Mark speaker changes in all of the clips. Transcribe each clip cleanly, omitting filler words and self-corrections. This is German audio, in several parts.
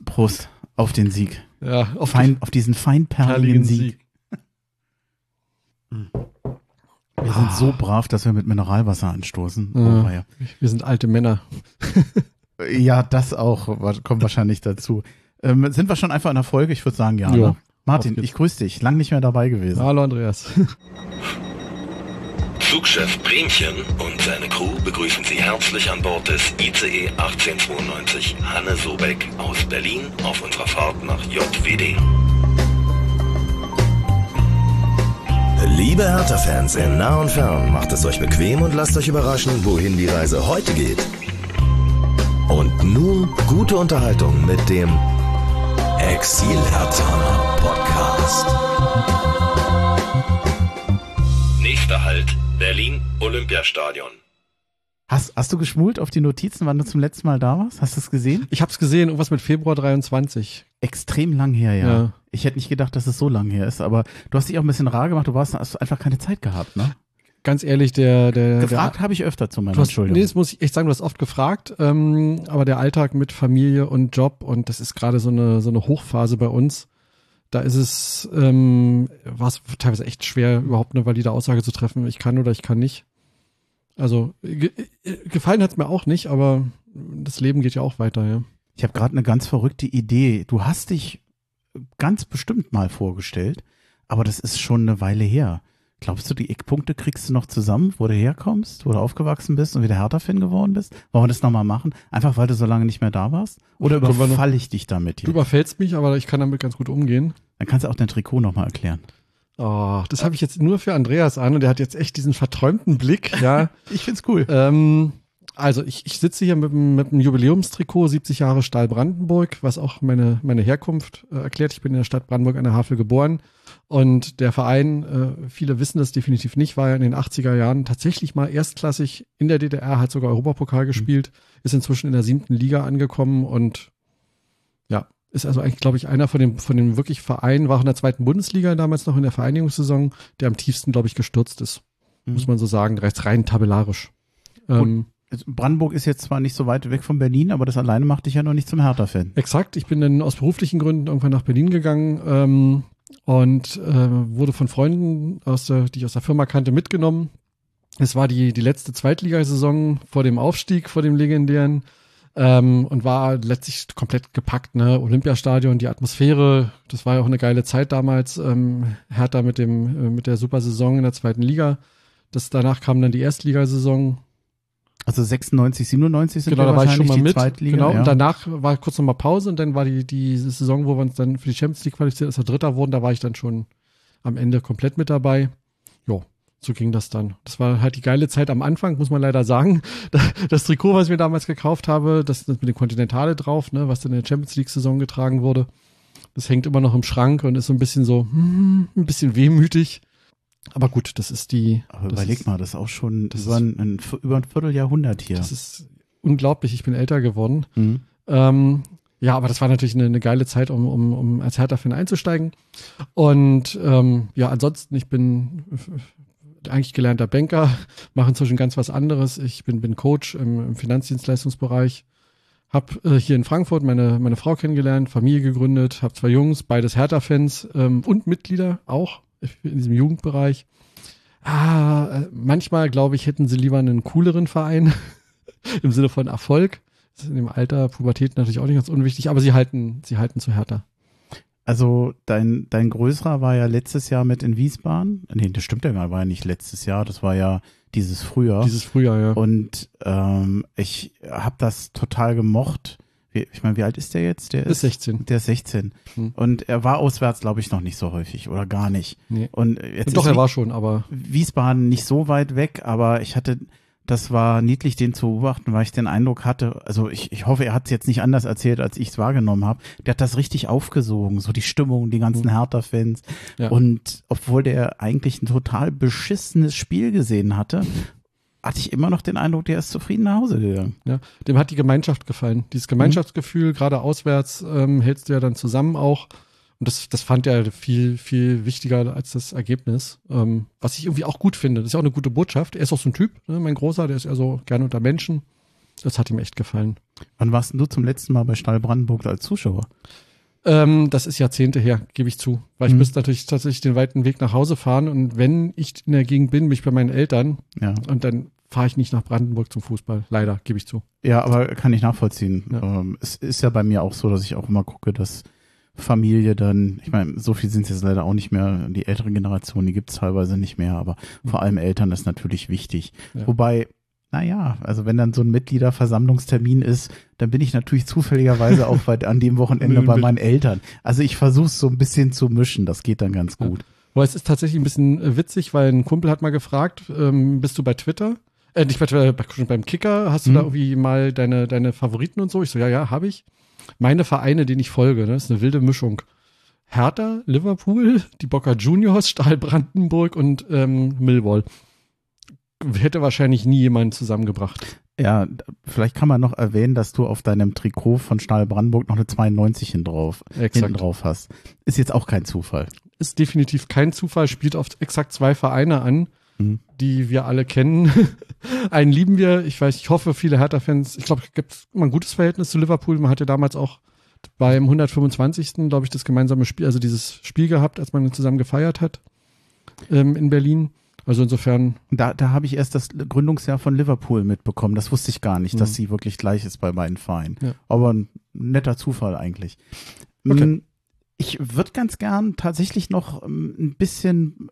Speaker 1: Prost auf den Sieg.
Speaker 2: Ja,
Speaker 1: auf diesen feinperligen Sieg. Wir sind so brav, dass wir mit Mineralwasser anstoßen.
Speaker 2: Ja. Wir sind alte Männer.
Speaker 1: Ja, das auch. Kommt wahrscheinlich dazu. Sind wir schon einfach in der Folge? Ich würde sagen, ja.
Speaker 2: Ja.
Speaker 1: Ne? Martin, ich grüße dich. Lang nicht mehr dabei gewesen.
Speaker 2: Hallo Andreas.
Speaker 3: Flugchef Bremchen und seine Crew begrüßen Sie herzlich an Bord des ICE 1892 Hanne Sobeck aus Berlin auf unserer Fahrt nach JWD. Liebe Hertha-Fans in nah und fern, macht es euch bequem und lasst euch überraschen, wohin die Reise heute geht. Und nun gute Unterhaltung mit dem Exil-Hertha Podcast. Nächster Halt, Berlin Olympiastadion.
Speaker 1: Hast du geschmult auf die Notizen, wann du zum letzten Mal da warst? Hast du es gesehen?
Speaker 2: Ich hab's gesehen, irgendwas mit Februar 23.
Speaker 1: Extrem lang her, ja. Ich hätte nicht gedacht, dass es so lang her ist, aber du hast dich auch ein bisschen rar gemacht, hast einfach keine Zeit gehabt, ne?
Speaker 2: Ganz ehrlich,
Speaker 1: gefragt habe ich öfter zu meiner Entschuldigung.
Speaker 2: Nee, das muss ich echt sagen, du hast oft gefragt, aber der Alltag mit Familie und Job und das ist gerade so eine Hochphase bei uns. Da ist es, war es teilweise echt schwer, überhaupt eine valide Aussage zu treffen, ich kann oder ich kann nicht. Also gefallen hat's mir auch nicht, aber das Leben geht ja auch weiter, ja.
Speaker 1: Ich habe gerade eine ganz verrückte Idee. Du hast dich ganz bestimmt mal vorgestellt, aber das ist schon eine Weile her. Glaubst du, die Eckpunkte kriegst du noch zusammen, wo du herkommst, wo du aufgewachsen bist und wieder Hertha-Fan geworden bist? Wollen wir das nochmal machen? Einfach, weil du so lange nicht mehr da warst? Oder überfalle ich dich damit hier?
Speaker 2: Du überfällst mich, aber ich kann damit ganz gut umgehen.
Speaker 1: Dann kannst du auch dein Trikot nochmal erklären.
Speaker 2: Oh, das habe ich jetzt nur für Andreas an und der hat jetzt echt diesen verträumten Blick. Ja,
Speaker 1: ich find's cool.
Speaker 2: Also ich sitze hier mit einem Jubiläumstrikot, 70 Jahre Stahl Brandenburg, was auch meine Herkunft erklärt. Ich bin in der Stadt Brandenburg an der Havel geboren und der Verein, viele wissen das definitiv nicht, war ja in den 80er Jahren tatsächlich mal erstklassig in der DDR, hat sogar Europapokal gespielt, ist inzwischen in der 7. Liga angekommen und ja, ist also eigentlich, glaube ich, einer von den wirklich Vereinen, war auch in der 2. Bundesliga damals noch in der Vereinigungssaison, der am tiefsten, glaube ich, gestürzt ist. Muss man so sagen, rein tabellarisch.
Speaker 1: Brandenburg ist jetzt zwar nicht so weit weg von Berlin, aber das alleine macht dich ja noch nicht zum Hertha-Fan.
Speaker 2: Exakt, ich bin dann aus beruflichen Gründen irgendwann nach Berlin gegangen und wurde von Freunden, die ich aus der Firma kannte, mitgenommen. Es war die letzte Zweitligasaison vor dem Aufstieg, vor dem legendären und war letztlich komplett gepackt, ne? Olympiastadion, die Atmosphäre, das war ja auch eine geile Zeit damals. Hertha mit der Supersaison in der 2. Liga. Danach kam dann die Erstligasaison.
Speaker 1: Also 96, 97 sind
Speaker 2: genau, da war ich schon mal mit.
Speaker 1: Zweitliga,
Speaker 2: genau,
Speaker 1: ja.
Speaker 2: Und danach war kurz nochmal Pause und dann war die Saison, wo wir uns dann für die Champions League qualifiziert, als wir Dritter wurden, da war ich dann schon am Ende komplett mit dabei. Jo, so ging das dann. Das war halt die geile Zeit am Anfang, muss man leider sagen. Das Trikot, was ich mir damals gekauft habe, das mit dem Continentale drauf, ne, was dann in der Champions League Saison getragen wurde, das hängt immer noch im Schrank und ist so ein bisschen ein bisschen wehmütig. Aber gut, das ist
Speaker 1: Aber überleg mal, das ist auch schon über ein Vierteljahrhundert hier.
Speaker 2: Das ist unglaublich, ich bin älter geworden. Ja, aber das war natürlich eine geile Zeit, um als Hertha-Fan einzusteigen. Und ja, ansonsten, ich bin eigentlich gelernter Banker, mache inzwischen ganz was anderes. Ich bin Coach im Finanzdienstleistungsbereich. Hab hier in Frankfurt meine Frau kennengelernt, Familie gegründet, habe 2 Jungs, beides Hertha-Fans und Mitglieder auch in diesem Jugendbereich. Manchmal, glaube ich, hätten sie lieber einen cooleren Verein im Sinne von Erfolg. Das ist in dem Alter, Pubertät natürlich auch nicht ganz unwichtig, aber sie halten zu Hertha.
Speaker 1: Also dein Größerer war ja letztes Jahr mit in Wiesbaden. Nee, das stimmt ja gar nicht, war ja nicht letztes Jahr, das war ja dieses Frühjahr.
Speaker 2: Ja.
Speaker 1: Und ich habe das total gemocht. Ich meine, wie alt ist der jetzt? Der ist
Speaker 2: 16.
Speaker 1: Der ist 16. Und er war auswärts, glaube ich, noch nicht so häufig oder gar nicht.
Speaker 2: Nee.
Speaker 1: Und jetzt
Speaker 2: Doch, er war schon, aber
Speaker 1: Wiesbaden nicht so weit weg, aber das war niedlich, den zu beobachten, weil ich den Eindruck hatte, also ich hoffe, er hat es jetzt nicht anders erzählt, als ich es wahrgenommen habe. Der hat das richtig aufgesogen, so die Stimmung, die ganzen Hertha-Fans. Ja. Und obwohl der eigentlich ein total beschissenes Spiel gesehen hatte ich immer noch den Eindruck, der ist zufrieden nach Hause gegangen.
Speaker 2: Ja, dem hat die Gemeinschaft gefallen. Dieses Gemeinschaftsgefühl, gerade auswärts, hältst du ja dann zusammen auch. Und das fand er viel, viel wichtiger als das Ergebnis. Was ich irgendwie auch gut finde. Das ist ja auch eine gute Botschaft. Er ist auch so ein Typ, ne? Mein Großer, der ist ja so gerne unter Menschen. Das hat ihm echt gefallen.
Speaker 1: Wann warst denn du zum letzten Mal bei Stahl Brandenburg als Zuschauer?
Speaker 2: Das ist Jahrzehnte her, gebe ich zu. Weil ich müsste natürlich tatsächlich den weiten Weg nach Hause fahren und wenn ich in der Gegend bin ich bei meinen Eltern und dann fahre ich nicht nach Brandenburg zum Fußball. Leider, gebe ich zu.
Speaker 1: Ja, aber kann ich nachvollziehen.
Speaker 2: Ja.
Speaker 1: Es ist ja bei mir auch so, dass ich auch immer gucke, dass Familie dann, ich meine, so viel sind es jetzt leider auch nicht mehr, die ältere Generation, die gibt es teilweise nicht mehr, aber vor allem Eltern ist natürlich wichtig.
Speaker 2: Ja.
Speaker 1: Wobei, naja, also wenn dann so ein Mitgliederversammlungstermin ist, dann bin ich natürlich zufälligerweise auch an dem Wochenende bei meinen Eltern. Also ich versuche es so ein bisschen zu mischen, das geht dann ganz gut.
Speaker 2: Aber es ist tatsächlich ein bisschen witzig, weil ein Kumpel hat mal gefragt, bist du bei Twitter? Nicht bei Twitter, beim Kicker, hast du da irgendwie mal deine Favoriten und so? Ich so, ja, habe ich. Meine Vereine, denen ich folge, ne, ist eine wilde Mischung. Hertha, Liverpool, die Boca Juniors, Stahl Brandenburg und Millwall. Hätte wahrscheinlich nie jemanden zusammengebracht.
Speaker 1: Ja, vielleicht kann man noch erwähnen, dass du auf deinem Trikot von Stahl Brandenburg noch eine 92 hinten drauf hast. Ist jetzt auch kein Zufall.
Speaker 2: Ist definitiv kein Zufall, spielt auf exakt 2 Vereine an, die wir alle kennen. Einen lieben wir, ich hoffe, viele Hertha-Fans, ich glaube, es gibt immer ein gutes Verhältnis zu Liverpool. Man hatte damals auch beim 125. glaube ich, das gemeinsame Spiel, also dieses Spiel gehabt, als man zusammen gefeiert hat in Berlin. Also insofern.
Speaker 1: Da habe ich erst das Gründungsjahr von Liverpool mitbekommen. Das wusste ich gar nicht, dass sie wirklich gleich ist bei beiden Vereinen. Ja. Aber ein netter Zufall eigentlich. Okay. Ich würde ganz gern tatsächlich noch ein bisschen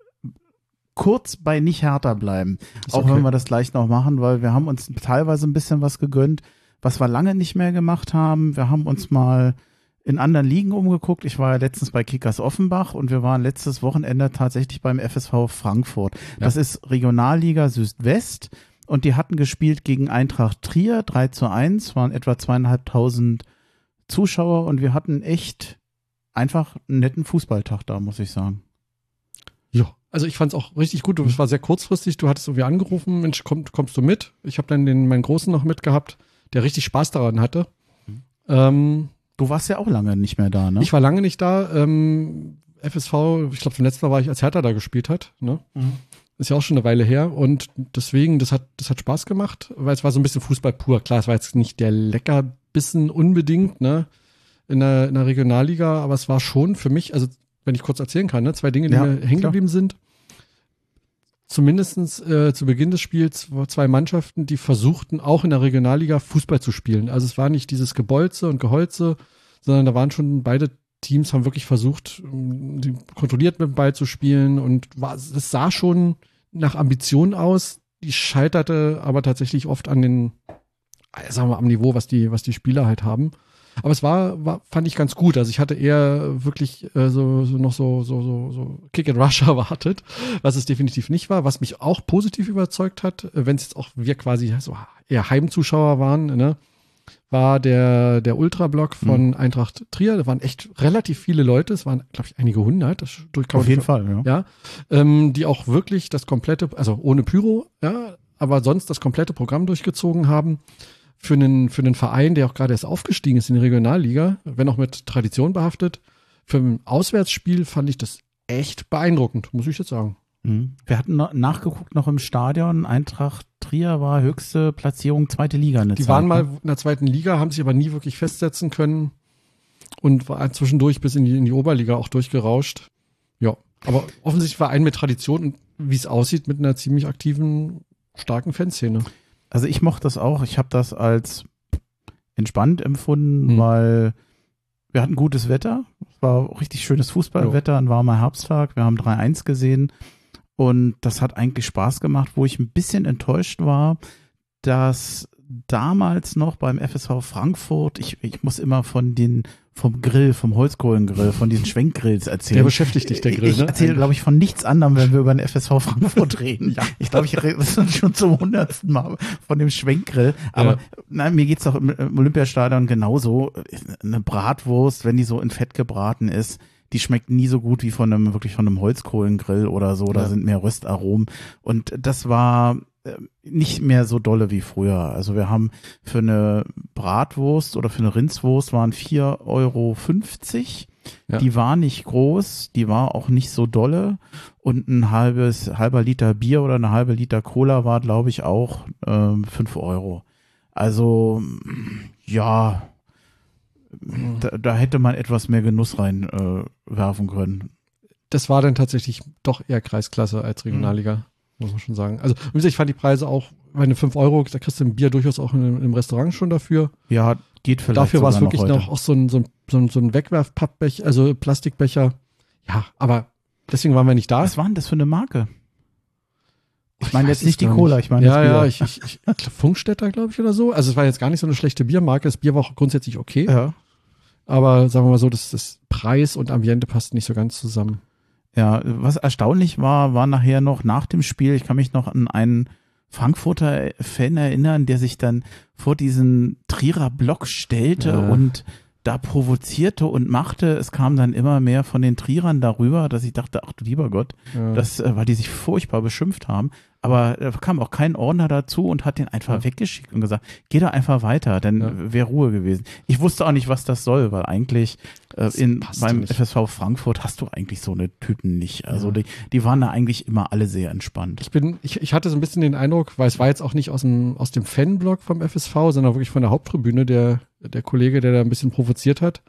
Speaker 1: kurz bei nicht Hertha bleiben. Auch wenn wir das gleich noch machen, weil wir haben uns teilweise ein bisschen was gegönnt, was wir lange nicht mehr gemacht haben. Wir haben uns mal in anderen Ligen umgeguckt. Ich war ja letztens bei Kickers Offenbach und wir waren letztes Wochenende tatsächlich beim FSV Frankfurt. Ja. Das ist Regionalliga Südwest und die hatten gespielt gegen Eintracht Trier, 3:1, waren etwa 2.500 Zuschauer und wir hatten echt einfach einen netten Fußballtag da, muss ich sagen.
Speaker 2: Ja, also ich fand es auch richtig gut. Es war sehr kurzfristig. Du hattest irgendwie angerufen, Mensch, kommst du mit? Ich habe dann meinen Großen noch mitgehabt, der richtig Spaß daran hatte.
Speaker 1: Du warst ja auch lange nicht mehr da, ne?
Speaker 2: Ich war lange nicht da. FSV, ich glaube, zum letzten Mal war ich, als Hertha da gespielt hat. Ne? Ist ja auch schon eine Weile her. Und deswegen, das hat Spaß gemacht, weil es war so ein bisschen Fußball pur. Klar, es war jetzt nicht der Leckerbissen unbedingt, ne? In der Regionalliga, aber es war schon für mich, also wenn ich kurz erzählen kann, ne? 2 Dinge, die mir hängen geblieben sind. Zumindestens zu Beginn des Spiels 2 Mannschaften, die versuchten, auch in der Regionalliga Fußball zu spielen. Also es war nicht dieses Gebolze und Geholze, sondern da waren schon beide Teams, haben wirklich versucht, kontrolliert mit dem Ball zu spielen und es sah schon nach Ambition aus. Die scheiterte aber tatsächlich oft an am Niveau, was die Spieler halt haben. Aber es fand ich ganz gut. Also ich hatte eher wirklich so Kick and Rush erwartet, was es definitiv nicht war. Was mich auch positiv überzeugt hat, wenn es jetzt auch wir quasi so eher Heimzuschauer waren, ne, war der Ultrablock von Eintracht Trier. Da waren echt relativ viele Leute. Es waren, glaube ich, einige 100.
Speaker 1: Auf jeden Fall,
Speaker 2: ja. Die auch wirklich das komplette, also ohne Pyro, ja, aber sonst das komplette Programm durchgezogen haben. Für einen Verein, der auch gerade erst aufgestiegen ist in die Regionalliga, wenn auch mit Tradition behaftet, für ein Auswärtsspiel fand ich das echt beeindruckend, muss ich jetzt sagen.
Speaker 1: Wir hatten nachgeguckt noch im Stadion, Eintracht Trier war höchste Platzierung 2. Liga.
Speaker 2: Die waren mal in der 2. Liga, haben sich aber nie wirklich festsetzen können und war zwischendurch bis in die Oberliga auch durchgerauscht. Ja, aber offensichtlich war ein mit Tradition und wie es aussieht, mit einer ziemlich aktiven, starken Fanszene.
Speaker 1: Also ich mochte das auch. Ich habe das als entspannt empfunden, weil wir hatten gutes Wetter. Es war richtig schönes Fußballwetter, ein warmer Herbsttag. Wir haben 3:1 gesehen und das hat eigentlich Spaß gemacht. Wo ich ein bisschen enttäuscht war, dass damals noch beim FSV Frankfurt, ich muss immer vom Holzkohlengrill, von diesen Schwenkgrills erzählen.
Speaker 2: Der beschäftigt dich, der Grill,
Speaker 1: Ich erzähle, glaube ich, von nichts anderem, wenn wir über den FSV Frankfurt reden. Ja. Ich glaube, ich rede schon zum 100. Mal von dem Schwenkgrill. Aber nein, mir geht's doch im Olympiastadion genauso. Eine Bratwurst, wenn die so in Fett gebraten ist, die schmeckt nie so gut wie von einem Holzkohlengrill oder so. Da sind mehr Röstaromen. Und das war nicht mehr so dolle wie früher. Also wir haben für eine Bratwurst oder für eine Rindswurst waren 4,50 €. Ja. Die war nicht groß, die war auch nicht so dolle und ein halber Liter Bier oder eine halbe Liter Cola war, glaube ich, auch 5 €. Also, ja, da hätte man etwas mehr Genuss reinwerfen können.
Speaker 2: Das war dann tatsächlich doch eher Kreisklasse als Regionalliga, muss man schon sagen. Also, wie gesagt, ich fand die Preise auch, meine 5 Euro, da kriegst du ein Bier durchaus auch im Restaurant schon dafür.
Speaker 1: Ja, geht vielleicht.
Speaker 2: Dafür war es
Speaker 1: sogar
Speaker 2: wirklich noch auch so ein Wegwerfpappbecher, also Plastikbecher. Ja, aber deswegen waren wir nicht da.
Speaker 1: Was war denn das für eine Marke? Ich meine
Speaker 2: weiß
Speaker 1: jetzt nicht
Speaker 2: es
Speaker 1: die
Speaker 2: gar
Speaker 1: Cola,
Speaker 2: nicht.
Speaker 1: ich meine
Speaker 2: ja,
Speaker 1: das Bier.
Speaker 2: ich Funkstätter, glaube ich, oder so. Also es war jetzt gar nicht so eine schlechte Biermarke. Das Bier war auch grundsätzlich okay.
Speaker 1: Ja.
Speaker 2: Aber sagen wir mal so, das Preis und Ambiente passt nicht so ganz zusammen.
Speaker 1: Ja, was erstaunlich war nachher noch nach dem Spiel, ich kann mich noch an einen Frankfurter Fan erinnern, der sich dann vor diesen Trierer Block stellte und da provozierte und machte. Es kam dann immer mehr von den Trierern darüber, dass ich dachte, ach du lieber Gott, weil die sich furchtbar beschimpft haben. Aber da kam auch kein Ordner dazu und hat den einfach weggeschickt und gesagt, geh da einfach weiter, dann wäre Ruhe gewesen. Ich wusste auch nicht, was das soll, weil eigentlich beim FSV Frankfurt hast du eigentlich so eine Typen nicht. Also die waren da eigentlich immer alle sehr entspannt.
Speaker 2: Ich hatte so ein bisschen den Eindruck, weil es war jetzt auch nicht aus dem Fanblog vom FSV, sondern wirklich von der Haupttribüne, der Kollege, der da ein bisschen provoziert hat.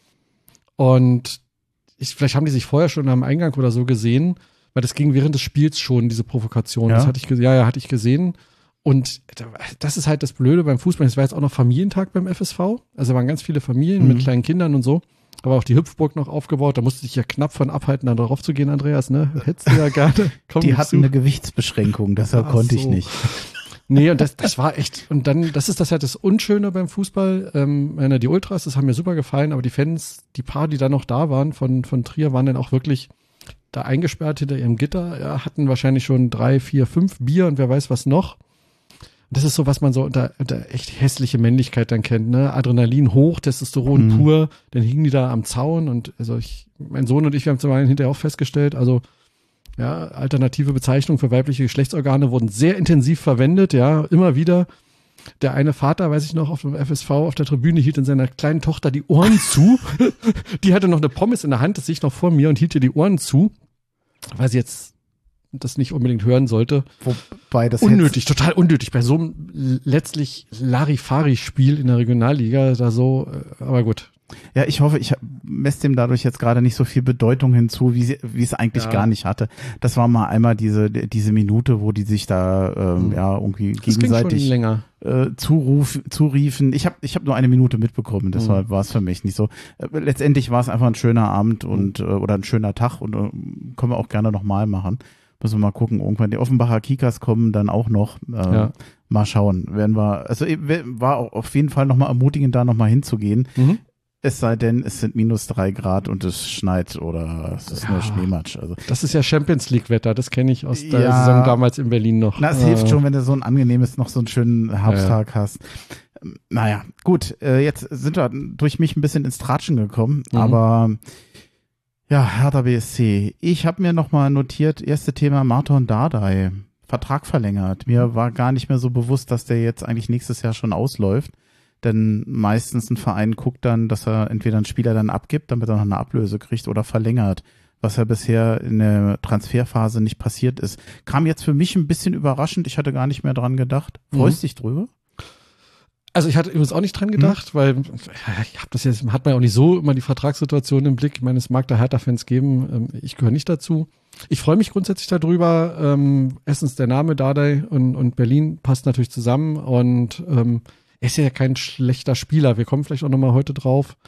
Speaker 2: Und vielleicht haben die sich vorher schon am Eingang oder so gesehen, weil das ging während des Spiels schon, diese Provokation.
Speaker 1: Ja?
Speaker 2: Das hatte ich gesehen. Und das ist halt das Blöde beim Fußball. Es war jetzt auch noch Familientag beim FSV. Also waren ganz viele Familien mit kleinen Kindern und so. Aber auch die Hüpfburg noch aufgebaut. Da musste ich ja knapp von abhalten, da drauf zu gehen, Andreas, ne? Hättest du ja gerne.
Speaker 1: Die hatten eine Gewichtsbeschränkung, deshalb konnte ich nicht.
Speaker 2: Nee, und das war echt, und dann, das ist das halt das Unschöne beim Fußball. Die Ultras, das haben mir super gefallen, aber die Fans, die paar, die da noch da waren von Trier, waren dann auch wirklich da eingesperrt hinter ihrem Gitter, hatten wahrscheinlich schon 3, 4, 5 Bier und wer weiß was noch. Und das ist so, was man so unter echt hässliche Männlichkeit dann kennt, ne? Adrenalin hoch, Testosteron pur, dann hingen die da am Zaun und also mein Sohn und ich, wir haben zum einen hinterher auch festgestellt, also ja, alternative Bezeichnungen für weibliche Geschlechtsorgane wurden sehr intensiv verwendet, ja, immer wieder. Der eine Vater, weiß ich noch, auf dem FSV auf der Tribüne hielt in seiner kleinen Tochter die Ohren zu. Die hatte noch eine Pommes in der Hand, das sehe ich noch vor mir und hielt ihr die Ohren zu, weil sie jetzt das nicht unbedingt hören sollte.
Speaker 1: Wobei das
Speaker 2: total unnötig bei so einem letztlich Larifari-Spiel in der Regionalliga, da so, aber gut.
Speaker 1: Ja, ich hoffe, ich messe dem dadurch jetzt gerade nicht so viel Bedeutung hinzu, wie es eigentlich gar nicht hatte. Das war mal einmal diese Minute, wo die sich da irgendwie gegenseitig zuriefen. Ich hab nur eine Minute mitbekommen, deshalb war es für mich nicht so. Letztendlich war es einfach ein schöner Abend und oder ein schöner Tag und können wir auch gerne nochmal machen. Müssen wir mal gucken, irgendwann die Offenbacher Kickers kommen dann auch noch. Mal schauen. War auch auf jeden Fall nochmal ermutigend, da nochmal hinzugehen. Es sei denn, es sind -3 Grad und es schneit oder es ist nur Schneematsch. Also,
Speaker 2: das ist ja Champions League-Wetter, das kenne ich aus der Saison damals in Berlin noch.
Speaker 1: Na, es hilft schon, wenn du so ein angenehmes, noch so einen schönen Herbsttag hast. Naja, gut, jetzt sind wir durch mich ein bisschen ins Tratschen gekommen, aber ja, Hertha BSC. Ich habe mir nochmal notiert, erste Thema Marton Dardai, Vertrag verlängert. Mir war gar nicht mehr so bewusst, dass der jetzt eigentlich nächstes Jahr schon ausläuft. Denn meistens ein Verein guckt dann, dass er entweder einen Spieler dann abgibt, damit er noch eine Ablöse kriegt oder verlängert, was ja bisher in der Transferphase nicht passiert ist. Kam jetzt für mich ein bisschen überraschend, ich hatte gar nicht mehr dran gedacht. Freust dich drüber?
Speaker 2: Also ich hatte übrigens auch nicht dran gedacht, weil ich habe das jetzt, hat man ja auch nicht so immer die Vertragssituation im Blick. Ich meine, es mag da Hertha-Fans geben, ich gehöre nicht dazu. Ich freue mich grundsätzlich darüber. Erstens der Name Dardai und Berlin passt natürlich zusammen und er ist ja kein schlechter Spieler. Wir kommen vielleicht auch nochmal heute drauf.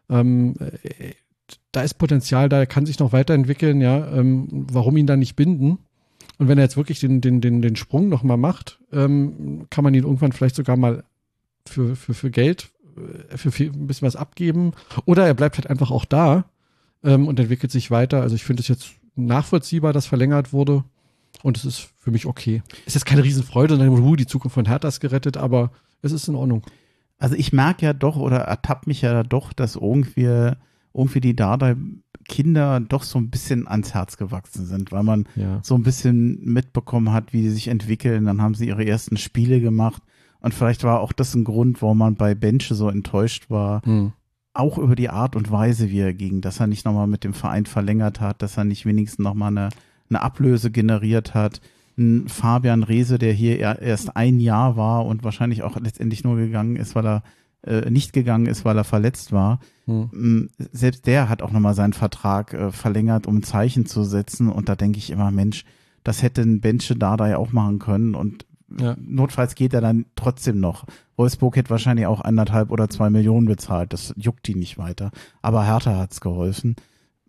Speaker 2: Da ist Potenzial, da er kann sich noch weiterentwickeln, ja. Warum ihn dann nicht binden? Und wenn er jetzt wirklich den Sprung nochmal macht, kann man ihn irgendwann vielleicht sogar mal für Geld, für ein bisschen was abgeben. Oder er bleibt halt einfach auch da und entwickelt sich weiter. Also ich finde es jetzt nachvollziehbar, dass verlängert wurde. Und es ist für mich okay. Es ist jetzt keine Riesenfreude, die Zukunft von Hertha ist gerettet, aber es ist in Ordnung.
Speaker 1: Also ich merke ja doch oder ertappe mich ja doch, dass irgendwie die Dardai-Kinder doch so ein bisschen ans Herz gewachsen sind, weil man so ein bisschen mitbekommen hat, wie die sich entwickeln. Dann haben sie ihre ersten Spiele gemacht und vielleicht war auch das ein Grund, warum man bei Benche so enttäuscht war. Auch über die Art und Weise, wie er ging, dass er nicht nochmal mit dem Verein verlängert hat, dass er nicht wenigstens nochmal eine Ablöse generiert hat. ein Fabian Reese, der hier erst ein Jahr war und wahrscheinlich auch letztendlich nur gegangen ist, weil er nicht gegangen ist, weil er verletzt war. Selbst der hat auch nochmal seinen Vertrag verlängert, um ein Zeichen zu setzen. Und da denke ich immer, Mensch, das hätte ein Benche Dardai auch machen können. Und notfalls geht er dann trotzdem noch. Wolfsburg hätte wahrscheinlich auch 1,5 oder 2 Millionen bezahlt. Das juckt die nicht weiter. Aber Hertha hat's geholfen.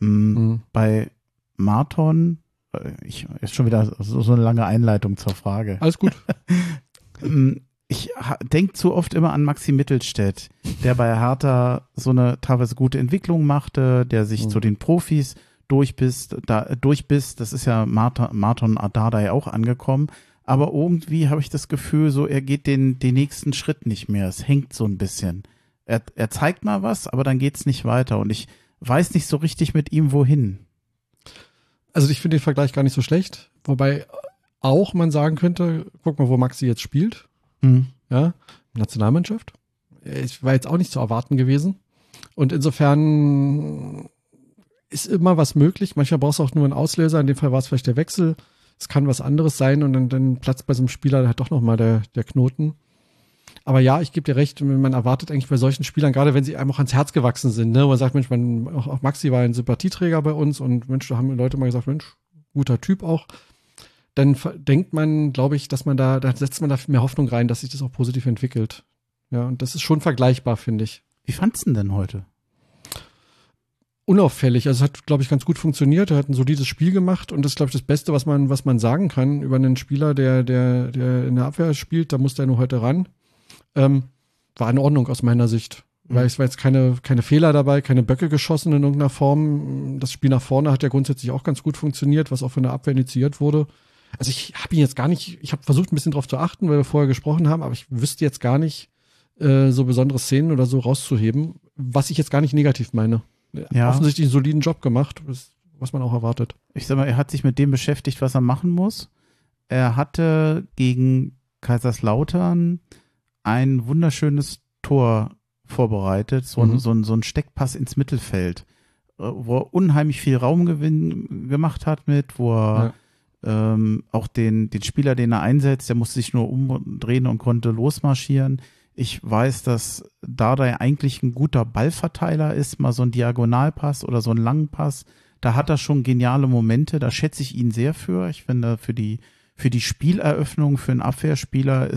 Speaker 1: Bei Marton, ist schon wieder so eine lange Einleitung zur Frage.
Speaker 2: Alles gut.
Speaker 1: Ich denke zu oft immer an Maxi Mittelstädt, der bei Hertha so eine teilweise gute Entwicklung machte, der sich zu den Profis durchbisst. Das ist ja Marton Dardai auch angekommen. Aber irgendwie habe ich das Gefühl, so er geht den nächsten Schritt nicht mehr. Es hängt so ein bisschen. Er zeigt mal was, aber dann geht's nicht weiter. Und ich weiß nicht so richtig mit ihm, wohin.
Speaker 2: Also ich finde den Vergleich gar nicht so schlecht. Wobei auch man sagen könnte, guck mal, wo Maxi jetzt spielt. Ja, Nationalmannschaft. Es war jetzt auch nicht zu erwarten gewesen. Und insofern ist immer was möglich. Manchmal brauchst du auch nur einen Auslöser. In dem Fall war es vielleicht der Wechsel. Es kann was anderes sein und dann platzt bei so einem Spieler halt doch nochmal der Knoten. Aber ja, ich gebe dir recht, man erwartet eigentlich bei solchen Spielern, gerade wenn sie einem auch ans Herz gewachsen sind, ne, wo man sagt, Mensch, auch Maxi war ein Sympathieträger bei uns und Mensch, da haben Leute mal gesagt, Mensch, guter Typ auch. Dann denkt man, glaube ich, dass da setzt man da mehr Hoffnung rein, dass sich das auch positiv entwickelt. Ja, und das ist schon vergleichbar, finde ich.
Speaker 1: Wie fandst du denn heute?
Speaker 2: Unauffällig. Also es hat, glaube ich, ganz gut funktioniert. Er hat ein solides Spiel gemacht und das ist, glaube ich, das Beste, was man sagen kann über einen Spieler, der in der Abwehr spielt. Da musste er nur heute ran. War in Ordnung aus meiner Sicht. Weil es war jetzt keine Fehler dabei, keine Böcke geschossen in irgendeiner Form. Das Spiel nach vorne hat ja grundsätzlich auch ganz gut funktioniert, was auch von der Abwehr initiiert wurde. Also ich habe ihn jetzt gar nicht, ich habe versucht ein bisschen drauf zu achten, weil wir vorher gesprochen haben, aber ich wüsste jetzt gar nicht, so besondere Szenen oder so rauszuheben, was ich jetzt gar nicht negativ meine. Ja. Offensichtlich einen soliden Job gemacht, was man auch erwartet.
Speaker 1: Ich sag mal, er hat sich mit dem beschäftigt, was er machen muss. Er hatte gegen Kaiserslautern ein wunderschönes Tor vorbereitet, so ein Steckpass ins Mittelfeld, wo er unheimlich viel Raumgewinn gemacht hat wo er auch den Spieler, den er einsetzt, der musste sich nur umdrehen und konnte losmarschieren. Ich weiß, dass Dardai eigentlich ein guter Ballverteiler ist, mal so ein Diagonalpass oder so einen langen Pass. Da hat er schon geniale Momente, da schätze ich ihn sehr für. Ich finde, für die Spieleröffnung, für einen Abwehrspieler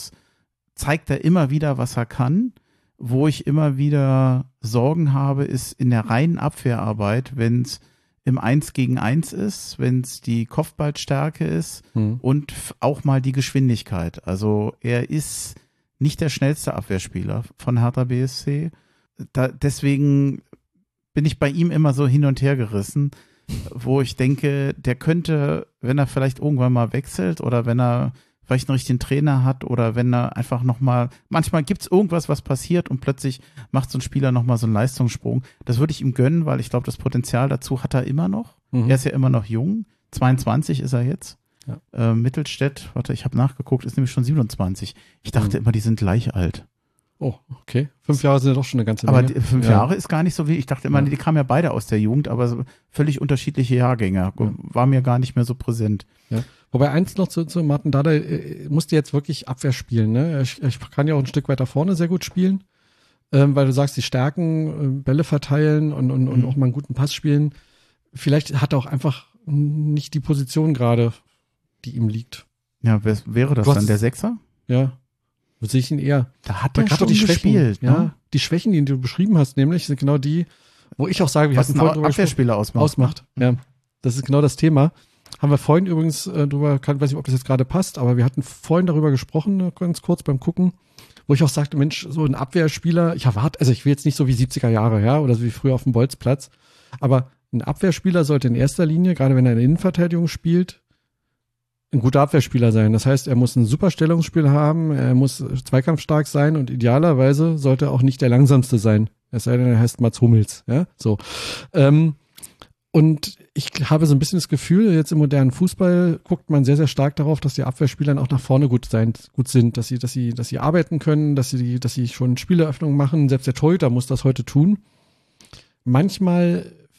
Speaker 1: zeigt er immer wieder, was er kann. Wo ich immer wieder Sorgen habe, ist in der reinen Abwehrarbeit, wenn es im 1 gegen 1 ist, wenn es die Kopfballstärke ist und auch mal die Geschwindigkeit. Also er ist nicht der schnellste Abwehrspieler von Hertha BSC. Deswegen bin ich bei ihm immer so hin und her gerissen, wo ich denke, der könnte, wenn er vielleicht irgendwann mal wechselt oder wenn er vielleicht einen richtigen Trainer hat oder wenn er einfach nochmal, manchmal gibt es irgendwas, was passiert und plötzlich macht so ein Spieler nochmal so einen Leistungssprung. Das würde ich ihm gönnen, weil ich glaube, das Potenzial dazu hat er immer noch. Er ist ja immer noch jung. 22 ist er jetzt. Ja. Mittelstädt, warte, ich habe nachgeguckt, ist nämlich schon 27. Ich dachte immer, die sind gleich alt.
Speaker 2: Oh, okay. 5 Jahre sind ja doch schon eine ganze Menge.
Speaker 1: Aber 5 Jahre ist gar nicht so wie, ich dachte immer, die kamen ja beide aus der Jugend, aber so völlig unterschiedliche Jahrgänge. War mir gar nicht mehr so präsent.
Speaker 2: Ja. Wobei eins noch zu Martin Dardai, musste jetzt wirklich Abwehr spielen. Ne? Ich kann ja auch ein Stück weiter vorne sehr gut spielen, weil du sagst, die Stärken, Bälle verteilen und auch mal einen guten Pass spielen. Vielleicht hat er auch einfach nicht die Position gerade, die ihm liegt.
Speaker 1: Ja, wäre das dann der Sechser?
Speaker 2: Ja. Sehe ich ihn eher.
Speaker 1: Da hat er
Speaker 2: schon
Speaker 1: die Schwächen gespielt.
Speaker 2: Ja, die Schwächen, die du beschrieben hast, nämlich sind genau die, wo ich auch sage, wir
Speaker 1: was
Speaker 2: hatten
Speaker 1: einen Abwehrspieler ausmacht.
Speaker 2: Ja, das ist genau das Thema. Haben wir vorhin übrigens drüber, weiß nicht, ob das jetzt gerade passt, aber wir hatten vorhin darüber gesprochen, ganz kurz beim Gucken, wo ich auch sagte, Mensch, so ein Abwehrspieler, ich will jetzt nicht so wie 70er Jahre, ja, oder so wie früher auf dem Bolzplatz, aber ein Abwehrspieler sollte in erster Linie, gerade wenn er in der Innenverteidigung spielt, ein guter Abwehrspieler sein. Das heißt, er muss ein super Stellungsspiel haben, er muss zweikampfstark sein und idealerweise sollte er auch nicht der langsamste sein. Es sei denn, er heißt Mats Hummels, ja, so. Und ich habe so ein bisschen das Gefühl, jetzt im modernen Fußball guckt man sehr, sehr stark darauf, dass die Abwehrspieler auch nach vorne gut sind, dass sie arbeiten können, dass sie schon Spieleröffnungen machen. Selbst der Torhüter muss das heute tun. Manchmal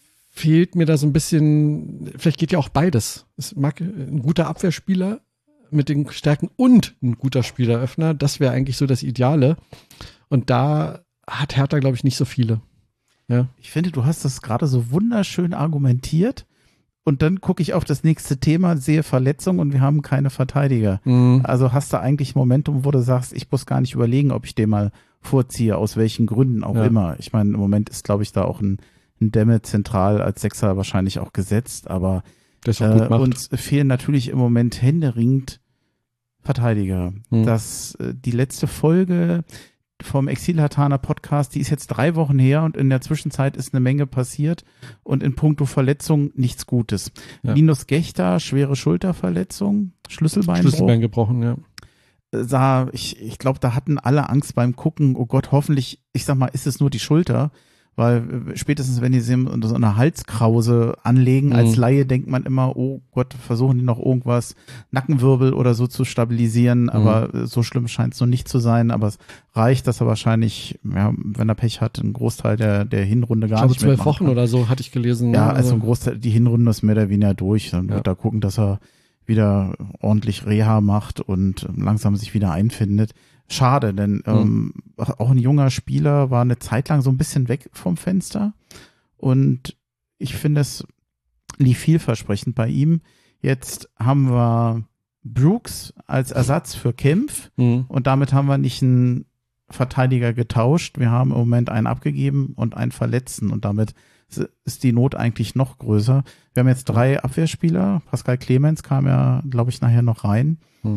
Speaker 2: fehlt mir da so ein bisschen, vielleicht geht ja auch beides. Es mag ein guter Abwehrspieler mit den Stärken und ein guter Spieleröffner, das wäre eigentlich so das Ideale. Und da hat Hertha, glaube ich, nicht so viele. Ja.
Speaker 1: Ich finde, du hast das gerade so wunderschön argumentiert und dann gucke ich auf das nächste Thema, sehe Verletzung und wir haben keine Verteidiger. Also hast du eigentlich ein Momentum, wo du sagst, ich muss gar nicht überlegen, ob ich den mal vorziehe, aus welchen Gründen auch immer. Ich meine, im Moment ist, glaube ich, da auch ein Dämme zentral als Sechser wahrscheinlich auch gesetzt, aber
Speaker 2: das auch gut macht.
Speaker 1: uns fehlen natürlich im Moment händeringend Verteidiger. Die letzte Folge vom Exil-Hatana Podcast, die ist jetzt 3 Wochen her und in der Zwischenzeit ist eine Menge passiert und in puncto Verletzung nichts Gutes.
Speaker 2: Ja.
Speaker 1: Linus Gächter, schwere Schulterverletzung, Schlüsselbein
Speaker 2: gebrochen, ja.
Speaker 1: Ich glaube, da hatten alle Angst beim Gucken, oh Gott, hoffentlich, ich sag mal, ist es nur die Schulter, weil spätestens, wenn die so eine Halskrause anlegen, als Laie denkt man immer, oh Gott, versuchen die noch irgendwas, Nackenwirbel oder so zu stabilisieren, aber so schlimm scheint es noch nicht zu sein, aber es reicht, dass er wahrscheinlich, ja, wenn er Pech hat, einen Großteil der Hinrunde gar nicht mehr.
Speaker 2: 12 Wochen oder so hatte ich gelesen.
Speaker 1: Ja, also ein Großteil, die Hinrunde ist mehr oder weniger durch, dann wird er gucken, dass er wieder ordentlich Reha macht und langsam sich wieder einfindet. Schade, denn auch ein junger Spieler war eine Zeit lang so ein bisschen weg vom Fenster und ich finde, es lief vielversprechend bei ihm. Jetzt haben wir Brooks als Ersatz für Kempf und damit haben wir nicht einen Verteidiger getauscht. Wir haben im Moment einen abgegeben und einen Verletzten und damit ist die Not eigentlich noch größer. Wir haben jetzt 3 Abwehrspieler. Pascal Clemens kam ja, glaube ich, nachher noch rein.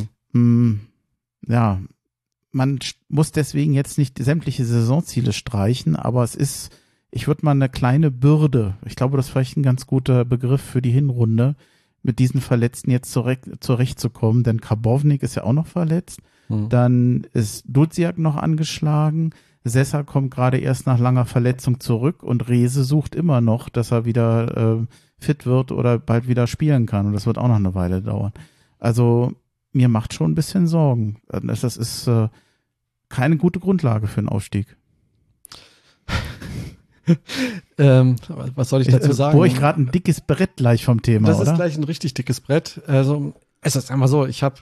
Speaker 1: Ja, man muss deswegen jetzt nicht sämtliche Saisonziele streichen, aber es ist, ich würde mal eine kleine Bürde, ich glaube, das ist vielleicht ein ganz guter Begriff für die Hinrunde, mit diesen Verletzten jetzt zurechtzukommen, denn Karbovnik ist ja auch noch verletzt, dann ist Dudziak noch angeschlagen, Sessa kommt gerade erst nach langer Verletzung zurück und Rehse sucht immer noch, dass er wieder fit wird oder bald wieder spielen kann und das wird auch noch eine Weile dauern. Also mir macht schon ein bisschen Sorgen. Das ist keine gute Grundlage für einen Aufstieg.
Speaker 2: Was soll ich dazu sagen?
Speaker 1: Boah, ich gerade ein dickes Brett gleich vom Thema,
Speaker 2: das
Speaker 1: oder?
Speaker 2: Das ist gleich ein richtig dickes Brett. Also, es ist einmal so, ich habe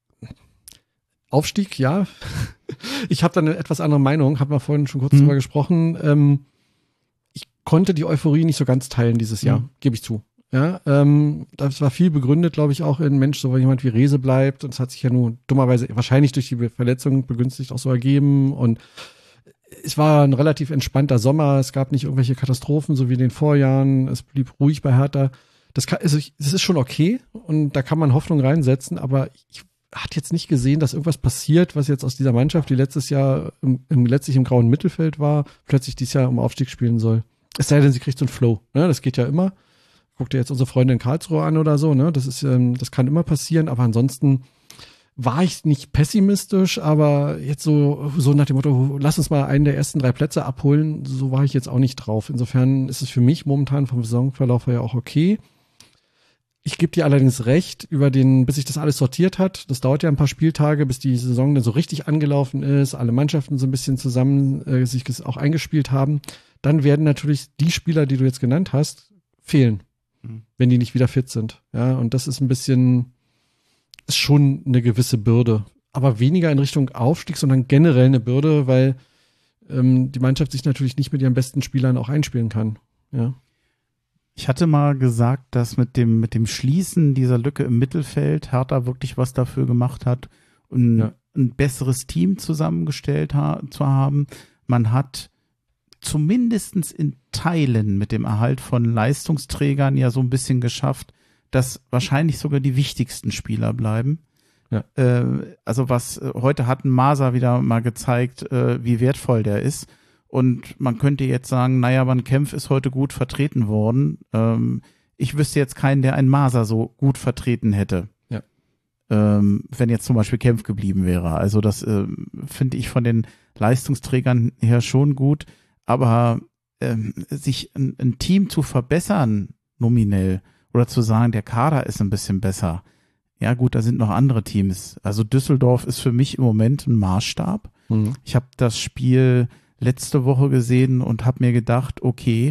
Speaker 2: Aufstieg, ja. Ich habe da eine etwas andere Meinung, haben wir vorhin schon kurz drüber gesprochen. Ich konnte die Euphorie nicht so ganz teilen dieses Jahr, gebe ich zu. Ja, das war viel begründet, glaube ich, auch in Mensch, so weil jemand wie Rehse bleibt und es hat sich ja nur dummerweise wahrscheinlich durch die Verletzung begünstigt auch so ergeben und es war ein relativ entspannter Sommer, es gab nicht irgendwelche Katastrophen, so wie in den Vorjahren, es blieb ruhig bei Hertha. Das ist schon okay und da kann man Hoffnung reinsetzen, aber ich hatte jetzt nicht gesehen, dass irgendwas passiert, was jetzt aus dieser Mannschaft, die letztes Jahr letztlich im grauen Mittelfeld war, plötzlich dieses Jahr um Aufstieg spielen soll. Es sei denn, sie kriegt so einen Flow, ne? Das geht ja immer. Guck dir jetzt unsere Freunde in Karlsruhe an oder so, ne? Das kann immer passieren, aber ansonsten war ich nicht pessimistisch, aber jetzt so nach dem Motto, lass uns mal einen der ersten 3 Plätze abholen, so war ich jetzt auch nicht drauf. Insofern ist es für mich momentan vom Saisonverlauf her ja auch okay. Ich gebe dir allerdings recht, bis sich das alles sortiert hat, das dauert ja ein paar Spieltage, bis die Saison dann so richtig angelaufen ist, alle Mannschaften so ein bisschen zusammen sich auch eingespielt haben, dann werden natürlich die Spieler, die du jetzt genannt hast, fehlen, wenn die nicht wieder fit sind. Ja, und das ist ist schon eine gewisse Bürde. Aber weniger in Richtung Aufstieg, sondern generell eine Bürde, weil die Mannschaft sich natürlich nicht mit ihren besten Spielern auch einspielen kann. Ja.
Speaker 1: Ich hatte mal gesagt, dass mit dem Schließen dieser Lücke im Mittelfeld Hertha wirklich was dafür gemacht hat, ein besseres Team zusammengestellt zu haben. Man hat zumindestens in Teilen mit dem Erhalt von Leistungsträgern ja so ein bisschen geschafft, dass wahrscheinlich sogar die wichtigsten Spieler bleiben. Ja. Also heute hat ein Maser wieder mal gezeigt, wie wertvoll der ist. Und man könnte jetzt sagen, naja, Van Kempf ist heute gut vertreten worden. Ich wüsste jetzt keinen, der einen Maser so gut vertreten hätte. Ja. Wenn jetzt zum Beispiel Kempf geblieben wäre. Also das finde ich von den Leistungsträgern her schon gut. Aber sich ein Team zu verbessern, nominell, oder zu sagen, der Kader ist ein bisschen besser. Ja gut, da sind noch andere Teams. Also Düsseldorf ist für mich im Moment ein Maßstab. Ich habe das Spiel letzte Woche gesehen und habe mir gedacht, okay,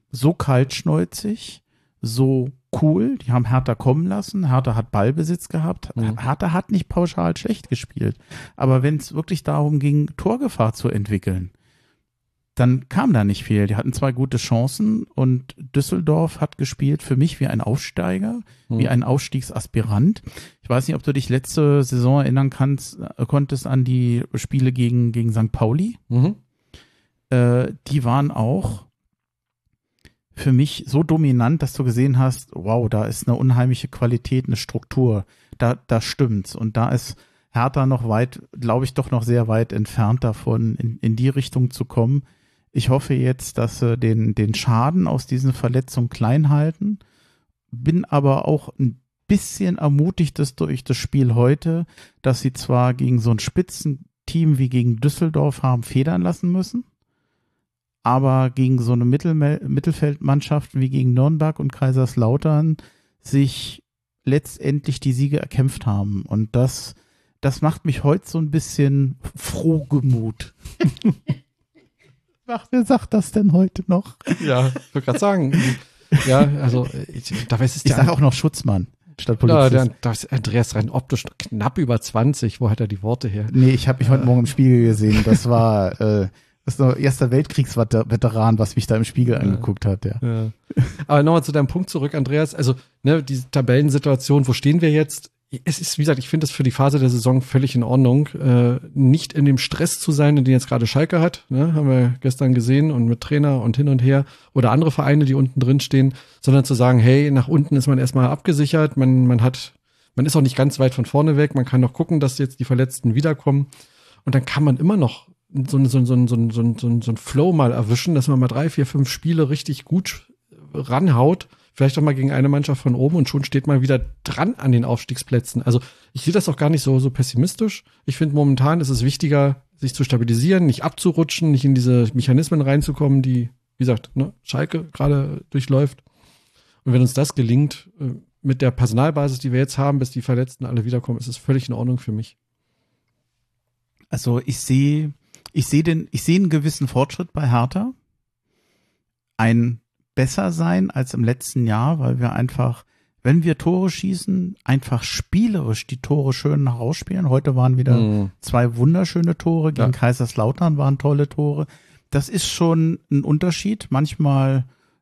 Speaker 1: so kaltschnäuzig, so cool. Die haben Hertha kommen lassen. Hertha hat Ballbesitz gehabt. Hertha hat nicht pauschal schlecht gespielt. Aber wenn es wirklich darum ging, Torgefahr zu entwickeln, dann kam da nicht viel. Die hatten 2 gute Chancen und Düsseldorf hat gespielt für mich wie ein Aufsteiger, wie ein Aufstiegsaspirant. Ich weiß nicht, ob du dich letzte Saison erinnern konntest an die Spiele gegen St. Pauli. Die waren auch für mich so dominant, dass du gesehen hast, wow, da ist eine unheimliche Qualität, eine Struktur. Da stimmt's. Und da ist Hertha noch weit, glaube ich, doch noch sehr weit entfernt davon, in die Richtung zu kommen. Ich hoffe jetzt, dass sie den Schaden aus diesen Verletzungen klein halten. Bin aber auch ein bisschen ermutigt durch das Spiel heute, dass sie zwar gegen so ein Spitzenteam wie gegen Düsseldorf haben federn lassen müssen, aber gegen so eine Mittelfeldmannschaft wie gegen Nürnberg und Kaiserslautern sich letztendlich die Siege erkämpft haben. Und das macht mich heute so ein bisschen frohgemut. Wer sagt das denn heute noch?
Speaker 2: Ja, ich wollte gerade sagen. Ja, also da weiß es
Speaker 1: ich sage auch noch Schutzmann statt Polizist.
Speaker 2: Ja, da ist Andreas rein optisch knapp über 20. Wo hat er die Worte her?
Speaker 1: Nee, ich habe mich heute Morgen im Spiegel gesehen. Das war das ist noch Erster Weltkriegsveteran, was mich da im Spiegel angeguckt hat. Ja.
Speaker 2: Aber nochmal zu deinem Punkt zurück, Andreas. Also diese Tabellensituation, wo stehen wir jetzt? Es ist, wie gesagt, ich finde das für die Phase der Saison völlig in Ordnung, nicht in dem Stress zu sein, den jetzt gerade Schalke hat, ne? Haben wir gestern gesehen und mit Trainer und hin und her oder andere Vereine, die unten drin stehen, sondern zu sagen, hey, nach unten ist man erstmal abgesichert, man ist auch nicht ganz weit von vorne weg, man kann noch gucken, dass jetzt die Verletzten wiederkommen und dann kann man immer noch so ein Flow mal erwischen, dass man mal 3, 4, 5 Spiele richtig gut ranhaut. Vielleicht auch mal gegen eine Mannschaft von oben und schon steht man wieder dran an den Aufstiegsplätzen. Also ich sehe das auch gar nicht so pessimistisch. Ich finde momentan ist es wichtiger, sich zu stabilisieren, nicht abzurutschen, nicht in diese Mechanismen reinzukommen, die, wie gesagt, Schalke gerade durchläuft. Und wenn uns das gelingt, mit der Personalbasis, die wir jetzt haben, bis die Verletzten alle wiederkommen, ist es völlig in Ordnung für mich.
Speaker 1: Also ich sehe einen gewissen Fortschritt bei Hertha. Ein besser sein als im letzten Jahr, weil wir einfach, wenn wir Tore schießen, einfach spielerisch die Tore schön herausspielen. Heute waren wieder 2 wunderschöne Tore, gegen Kaiserslautern waren tolle Tore. Das ist schon ein Unterschied. Manchmal,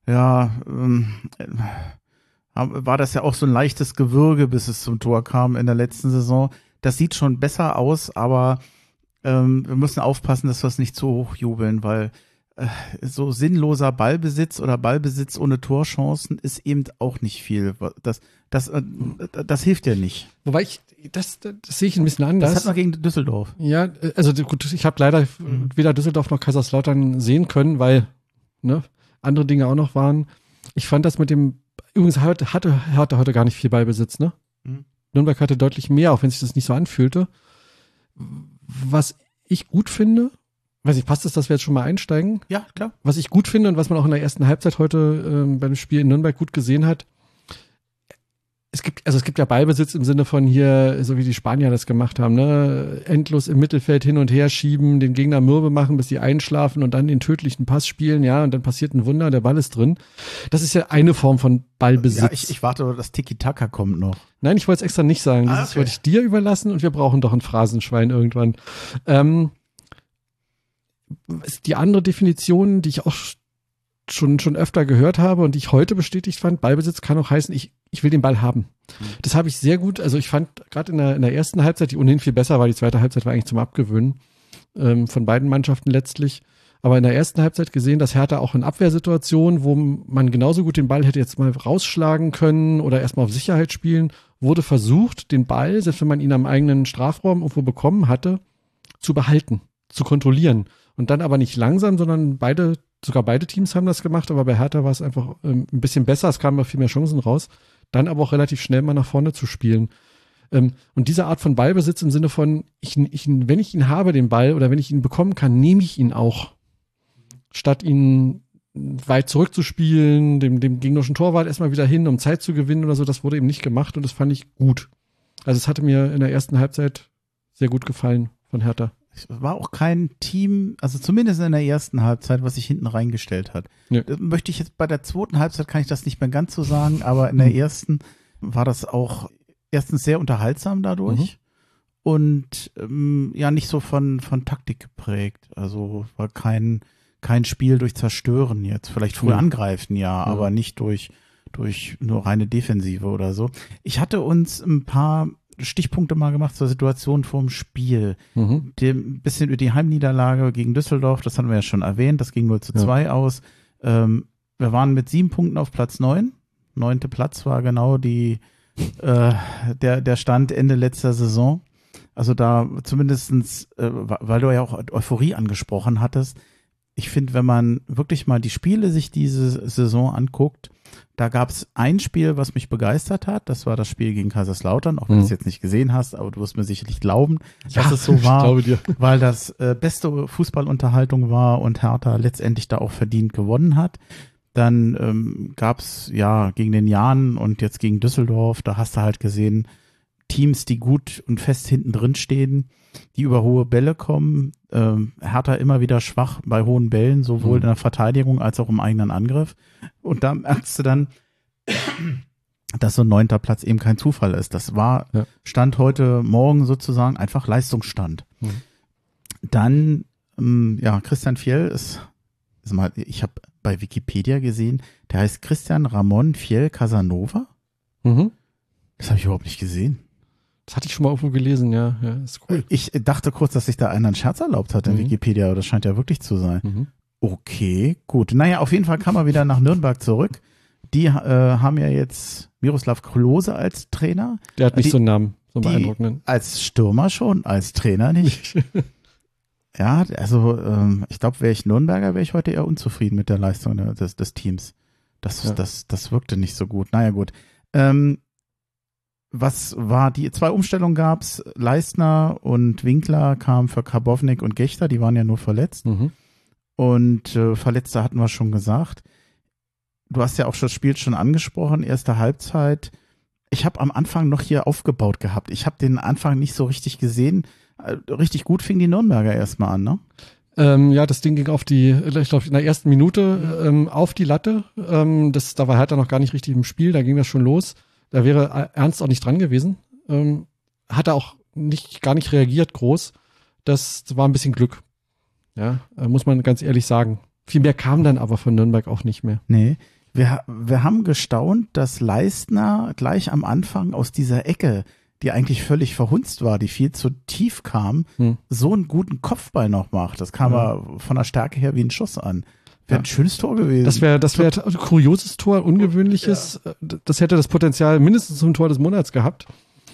Speaker 1: war das ja auch so ein leichtes Gewürge, bis es zum Tor kam in der letzten Saison. Das sieht schon besser aus, aber wir müssen aufpassen, dass wir es nicht zu hoch jubeln, weil so sinnloser Ballbesitz oder Ballbesitz ohne Torchancen ist eben auch nicht viel. Das hilft ja nicht.
Speaker 2: Wobei das sehe ich ein bisschen anders.
Speaker 1: Das hat man gegen Düsseldorf.
Speaker 2: Ja, also gut, ich habe leider weder Düsseldorf noch Kaiserslautern sehen können, weil andere Dinge auch noch waren. Ich fand das mit dem, übrigens hatte Hertha heute gar nicht viel Ballbesitz, ne? Nürnberg hatte deutlich mehr, auch wenn sich das nicht so anfühlte. Was ich gut finde, weiß ich, passt es, dass wir jetzt schon mal einsteigen?
Speaker 1: Ja, klar.
Speaker 2: Was ich gut finde und was man auch in der ersten Halbzeit heute beim Spiel in Nürnberg gut gesehen hat, es gibt ja Ballbesitz im Sinne von hier, so wie die Spanier das gemacht haben, ne? Endlos im Mittelfeld hin und her schieben, den Gegner mürbe machen, bis die einschlafen und dann den tödlichen Pass spielen, ja, und dann passiert ein Wunder, der Ball ist drin. Das ist ja eine Form von Ballbesitz. Ja,
Speaker 1: ich warte, dass Tiki-Taka kommt noch.
Speaker 2: Nein, ich wollte es extra nicht sagen. Das wollte ich dir überlassen und wir brauchen doch ein Phrasenschwein irgendwann. Die andere Definition, die ich auch schon öfter gehört habe und die ich heute bestätigt fand, Ballbesitz kann auch heißen, ich will den Ball haben. Das habe ich sehr gut, also ich fand gerade in der ersten Halbzeit, die ohnehin viel besser war, die zweite Halbzeit war eigentlich zum Abgewöhnen von beiden Mannschaften letztlich, aber in der ersten Halbzeit gesehen, dass Hertha auch in Abwehrsituationen, wo man genauso gut den Ball hätte jetzt mal rausschlagen können oder erstmal auf Sicherheit spielen, wurde versucht, den Ball, selbst wenn man ihn am eigenen Strafraum irgendwo bekommen hatte, zu behalten, zu kontrollieren. Und dann aber nicht langsam, sondern sogar beide Teams haben das gemacht, aber bei Hertha war es einfach ein bisschen besser, es kamen noch viel mehr Chancen raus, dann aber auch relativ schnell mal nach vorne zu spielen. Und diese Art von Ballbesitz im Sinne von, wenn ich ihn habe, den Ball, oder wenn ich ihn bekommen kann, nehme ich ihn auch. Statt ihn weit zurückzuspielen, dem gegnerischen Torwart erstmal wieder hin, um Zeit zu gewinnen oder so, das wurde eben nicht gemacht und das fand ich gut. Also es hatte mir in der ersten Halbzeit sehr gut gefallen von Hertha.
Speaker 1: Es war auch kein Team, also zumindest in der ersten Halbzeit, was sich hinten reingestellt hat.
Speaker 2: Ja.
Speaker 1: Möchte ich jetzt bei der zweiten Halbzeit, kann ich das nicht mehr ganz so sagen, aber in der ersten war das auch erstens sehr unterhaltsam dadurch und ja nicht so von Taktik geprägt. Also war kein Spiel durch Zerstören jetzt, vielleicht früh angreifen, aber nicht durch nur reine Defensive oder so. Ich hatte uns ein paar Stichpunkte mal gemacht zur Situation vorm Spiel. Ein bisschen über die Heimniederlage gegen Düsseldorf, das hatten wir ja schon erwähnt, das ging 0-2 aus. Wir waren mit 7 Punkten auf Platz 9. 9. Platz war genau der Stand Ende letzter Saison. Also da zumindestens, weil du ja auch Euphorie angesprochen hattest, ich finde, wenn man wirklich mal die Spiele sich diese Saison anguckt, da gab es ein Spiel, was mich begeistert hat. Das war das Spiel gegen Kaiserslautern, auch wenn du es jetzt nicht gesehen hast, aber du wirst mir sicherlich glauben, dass es so war,
Speaker 2: ich glaube dir.
Speaker 1: weil das beste Fußballunterhaltung war und Hertha letztendlich da auch verdient gewonnen hat. Dann gab es gegen den Jahn und jetzt gegen Düsseldorf, da hast du halt gesehen, Teams, die gut und fest hinten drin stehen, die über hohe Bälle kommen. Hertha immer wieder schwach bei hohen Bällen, sowohl in der Verteidigung als auch im eigenen Angriff. Und da merkst du dann, dass so ein 9. Platz eben kein Zufall ist. Das war Stand heute Morgen sozusagen einfach Leistungsstand. Dann, Christian Fjell ich habe bei Wikipedia gesehen, der heißt Christian Ramon Fjell Casanova. Das habe ich überhaupt nicht gesehen.
Speaker 2: Das hatte ich schon mal irgendwo gelesen, ja, ist cool.
Speaker 1: Ich dachte kurz, dass sich da einer einen Scherz erlaubt hat in Wikipedia, aber das scheint ja wirklich zu sein. Okay, gut. Naja, auf jeden Fall kam er wieder nach Nürnberg zurück. Die haben ja jetzt Miroslav Klose als Trainer.
Speaker 2: Der hat nicht so einen Namen, so einen beeindruckenden.
Speaker 1: Als Stürmer schon, als Trainer nicht. Ja, also ich glaube, wäre ich Nürnberger, wäre ich heute eher unzufrieden mit der Leistung des Teams. Das wirkte nicht so gut. Naja, gut. Was war die 2 Umstellungen gab's? Leistner und Winkler kamen für Karbovnik und Gechter, die waren ja nur verletzt. Und Verletzte hatten wir schon gesagt. Du hast ja auch das Spiel schon angesprochen, erste Halbzeit. Ich habe am Anfang noch hier aufgebaut gehabt. Ich habe den Anfang nicht so richtig gesehen. Richtig gut fing die Nürnberger erstmal an, ne?
Speaker 2: Das Ding ging ich glaube, in der ersten Minute auf die Latte. Da war Hertha noch gar nicht richtig im Spiel, da ging das schon los. Da wäre Ernst auch nicht dran gewesen. Hat er auch gar nicht reagiert groß. Das war ein bisschen Glück. Ja, muss man ganz ehrlich sagen. Viel mehr kam dann aber von Nürnberg auch nicht mehr.
Speaker 1: Nee, wir haben gestaunt, dass Leistner gleich am Anfang aus dieser Ecke, die eigentlich völlig verhunzt war, die viel zu tief kam, so einen guten Kopfball noch macht. Das kam von der Stärke her wie ein Schuss an. Wäre ein schönes Tor gewesen.
Speaker 2: Das wäre ein kurioses Tor, ungewöhnliches. Ja. Das hätte das Potenzial mindestens zum Tor des Monats gehabt.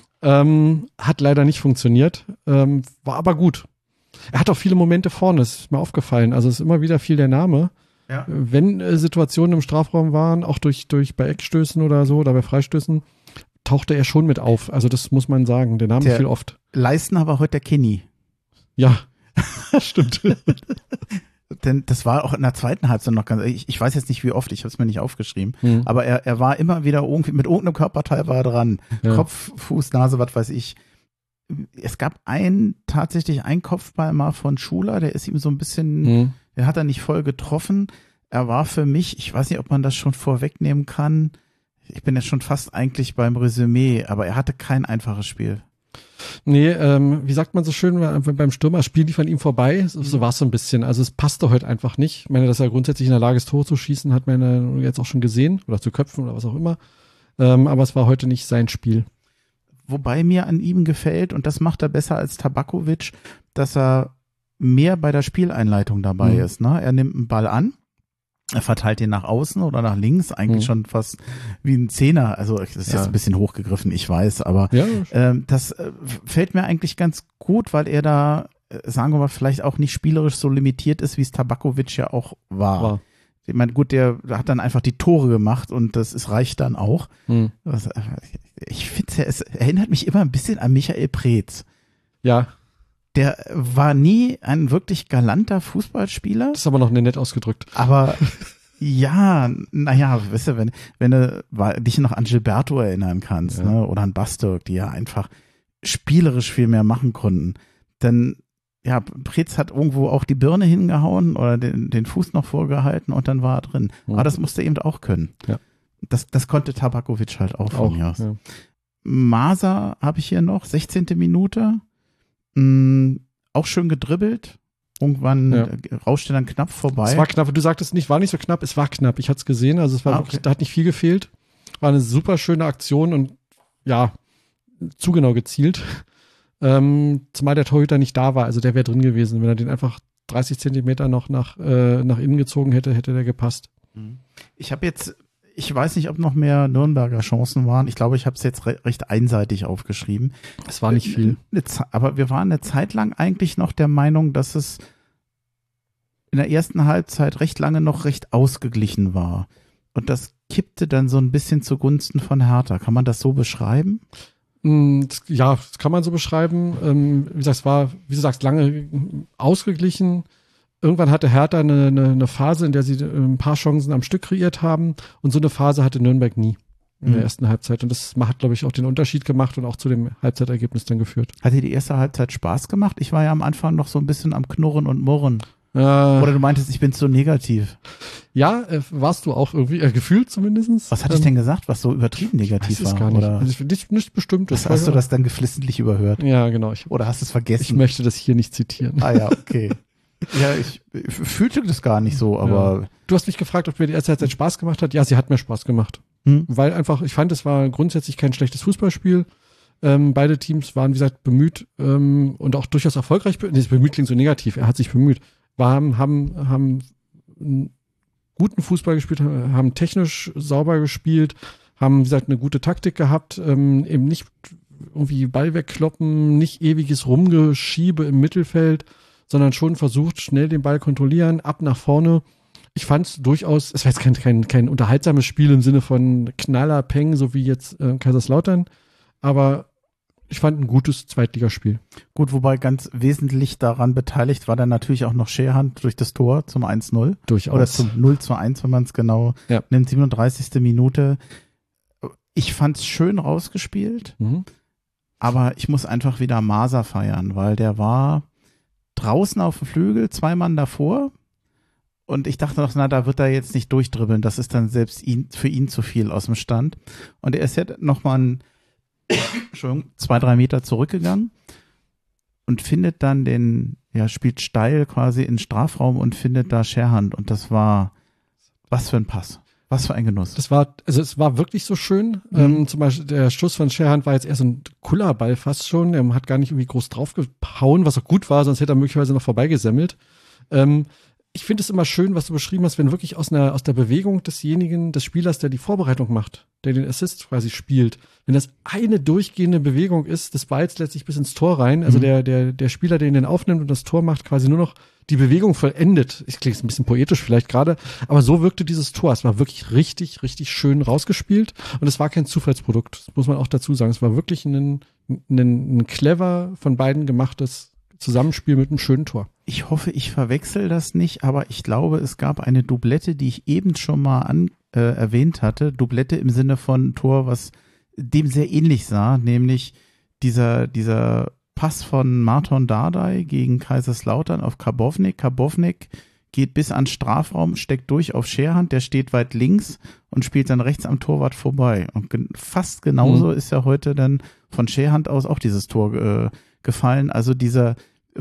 Speaker 2: Hat leider nicht funktioniert. War aber gut. Er hat auch viele Momente vorne, ist mir aufgefallen. Also es ist immer wieder viel der Name. Ja. Wenn Situationen im Strafraum waren, auch bei Eckstößen oder so oder bei Freistößen, tauchte er schon mit auf. Also das muss man sagen. Der Name fiel oft.
Speaker 1: Leistner war heute der Kenny.
Speaker 2: Ja, stimmt.
Speaker 1: Denn das war auch in der zweiten Halbzeit noch ganz, ich weiß jetzt nicht wie oft, ich habe es mir nicht aufgeschrieben, aber er war immer wieder irgendwie, mit irgendeinem Körperteil war er dran. Ja. Kopf, Fuß, Nase, was weiß ich. Es gab tatsächlich einen Kopfball mal von Schuler, der ist ihm so ein bisschen, der hat er nicht voll getroffen. Er war für mich, ich weiß nicht, ob man das schon vorwegnehmen kann, ich bin jetzt schon fast eigentlich beim Resümee, aber er hatte kein einfaches Spiel.
Speaker 2: Nee, wie sagt man so schön, beim Stürmer spielen die von ihm vorbei, so war es so ein bisschen, also es passte heute einfach nicht. Ich meine, dass er grundsätzlich in der Lage ist, Tore zu schießen, hat man jetzt auch schon gesehen, oder zu köpfen oder was auch immer, aber es war heute nicht sein Spiel.
Speaker 1: Wobei mir an ihm gefällt, und das macht er besser als Tabakovic, dass er mehr bei der Spieleinleitung dabei ist. Ne? Er nimmt einen Ball an, er verteilt den nach außen oder nach links, eigentlich schon fast wie ein Zehner. Also das ist jetzt ein bisschen hochgegriffen, ich weiß, aber das fällt mir eigentlich ganz gut, weil er da, sagen wir mal, vielleicht auch nicht spielerisch so limitiert ist, wie es Tabakovic ja auch war. Ich meine, gut, der hat dann einfach die Tore gemacht und das reicht dann auch. Ich finde, es erinnert mich immer ein bisschen an Michael Preetz.
Speaker 2: Ja.
Speaker 1: Der war nie ein wirklich galanter Fußballspieler.
Speaker 2: Das ist aber noch nett ausgedrückt.
Speaker 1: Aber ja, naja, weißt du, wenn du dich noch an Gilberto erinnern kannst, ne, oder an Bastok, die ja einfach spielerisch viel mehr machen konnten, dann ja, Preetz hat irgendwo auch die Birne hingehauen oder den Fuß noch vorgehalten und dann war er drin. Aber das musste er eben auch können.
Speaker 2: Ja.
Speaker 1: Das konnte Tabakovic halt auch von mir aus.
Speaker 2: Ja.
Speaker 1: Masa habe ich hier noch, 16. Minute. Auch schön gedribbelt. Irgendwann rauschte dann knapp vorbei.
Speaker 2: Es war knapp, du sagtest nicht, war nicht so knapp, es war knapp. Ich hatte es gesehen, also es war wirklich, da hat nicht viel gefehlt. War eine super schöne Aktion und ja, zu genau gezielt. Zumal der Torhüter nicht da war, also der wäre drin gewesen. Wenn er den einfach 30 Zentimeter noch nach innen gezogen hätte, hätte der gepasst.
Speaker 1: Ich weiß nicht, ob noch mehr Nürnberger Chancen waren. Ich glaube, ich habe es jetzt recht einseitig aufgeschrieben.
Speaker 2: Es war nicht viel.
Speaker 1: Aber wir waren eine Zeit lang eigentlich noch der Meinung, dass es in der ersten Halbzeit recht lange noch recht ausgeglichen war. Und das kippte dann so ein bisschen zugunsten von Hertha. Kann man das so beschreiben?
Speaker 2: Ja, das kann man so beschreiben. Wie gesagt, es war, wie du sagst, lange ausgeglichen. Irgendwann hatte Hertha eine Phase, in der sie ein paar Chancen am Stück kreiert haben. Und so eine Phase hatte Nürnberg nie in der ersten Halbzeit. Und das hat, glaube ich, auch den Unterschied gemacht und auch zu dem Halbzeitergebnis dann geführt.
Speaker 1: Hat dir die erste Halbzeit Spaß gemacht? Ich war ja am Anfang noch so ein bisschen am Knurren und Murren. Oder du meintest, ich bin zu negativ.
Speaker 2: Ja, warst du auch irgendwie, gefühlt zumindest.
Speaker 1: Was hatte ich denn gesagt, was so übertrieben negativ war?
Speaker 2: Gar nicht.
Speaker 1: Oder
Speaker 2: Also nicht bestimmt.
Speaker 1: hast du das dann geflissentlich überhört?
Speaker 2: Ja, genau.
Speaker 1: Oder hast du es vergessen?
Speaker 2: Ich möchte das hier nicht zitieren.
Speaker 1: Ah ja, okay. Ja, ich fühlte das gar nicht so, aber...
Speaker 2: Ja. Du hast mich gefragt, ob mir die erste Halbzeit Spaß gemacht hat. Ja, sie hat mir Spaß gemacht. Weil einfach, ich fand, es war grundsätzlich kein schlechtes Fußballspiel. Beide Teams waren, wie gesagt, bemüht und auch durchaus erfolgreich. Bemüht klingt so negativ, er hat sich bemüht. Haben guten Fußball gespielt, haben technisch sauber gespielt, haben, wie gesagt, eine gute Taktik gehabt, eben nicht irgendwie Ball wegkloppen, nicht ewiges Rumgeschiebe im Mittelfeld, sondern schon versucht, schnell den Ball kontrollieren, ab nach vorne. Ich fand es durchaus, es war jetzt kein unterhaltsames Spiel im Sinne von Knaller, Peng, so wie jetzt Kaiserslautern, aber ich fand ein gutes Zweitligaspiel.
Speaker 1: Gut, wobei ganz wesentlich daran beteiligt war dann natürlich auch noch Scherhand durch das Tor zum 1-0.
Speaker 2: Durchaus.
Speaker 1: Oder zum 0-1, wenn man es genau nimmt, 37. Minute. Ich fand es schön rausgespielt, aber ich muss einfach wieder Masa feiern, weil der war draußen auf dem Flügel, 2 Mann davor und ich dachte noch, da wird er jetzt nicht durchdribbeln, das ist dann selbst für ihn zu viel aus dem Stand. Und er ist ja nochmal 2-3 Meter zurückgegangen und findet dann spielt steil quasi in den Strafraum und findet da Scherhand und das war, was für ein Pass. Was für ein Genuss.
Speaker 2: Es war wirklich so schön. Zum Beispiel der Schuss von Scherhand war jetzt eher so ein Kullerball fast schon. Er hat gar nicht irgendwie groß draufgehauen, was auch gut war, sonst hätte er möglicherweise noch vorbeigesammelt. Ich finde es immer schön, was du beschrieben hast, wenn wirklich aus der Bewegung des Spielers, der die Vorbereitung macht, der den Assist quasi spielt, wenn das eine durchgehende Bewegung ist, des Balls letztlich bis ins Tor rein, also der Spieler, der den aufnimmt und das Tor macht, quasi nur noch die Bewegung vollendet. Ich klinge ein bisschen poetisch vielleicht gerade, aber so wirkte dieses Tor. Es war wirklich richtig, richtig schön rausgespielt und es war kein Zufallsprodukt, das muss man auch dazu sagen. Es war wirklich ein clever von beiden gemachtes Zusammenspiel mit einem schönen Tor.
Speaker 1: Ich hoffe, ich verwechsel das nicht, aber ich glaube, es gab eine Doublette, die ich eben schon mal erwähnt hatte. Doublette im Sinne von Tor, was dem sehr ähnlich sah, nämlich dieser Pass von Marton Dardai gegen Kaiserslautern auf Karbovnik. Karbovnik geht bis an Strafraum, steckt durch auf Scherhand, der steht weit links und spielt dann rechts am Torwart vorbei. Und fast genauso ist ja heute dann von Scherhand aus auch dieses Tor gefallen. Also dieser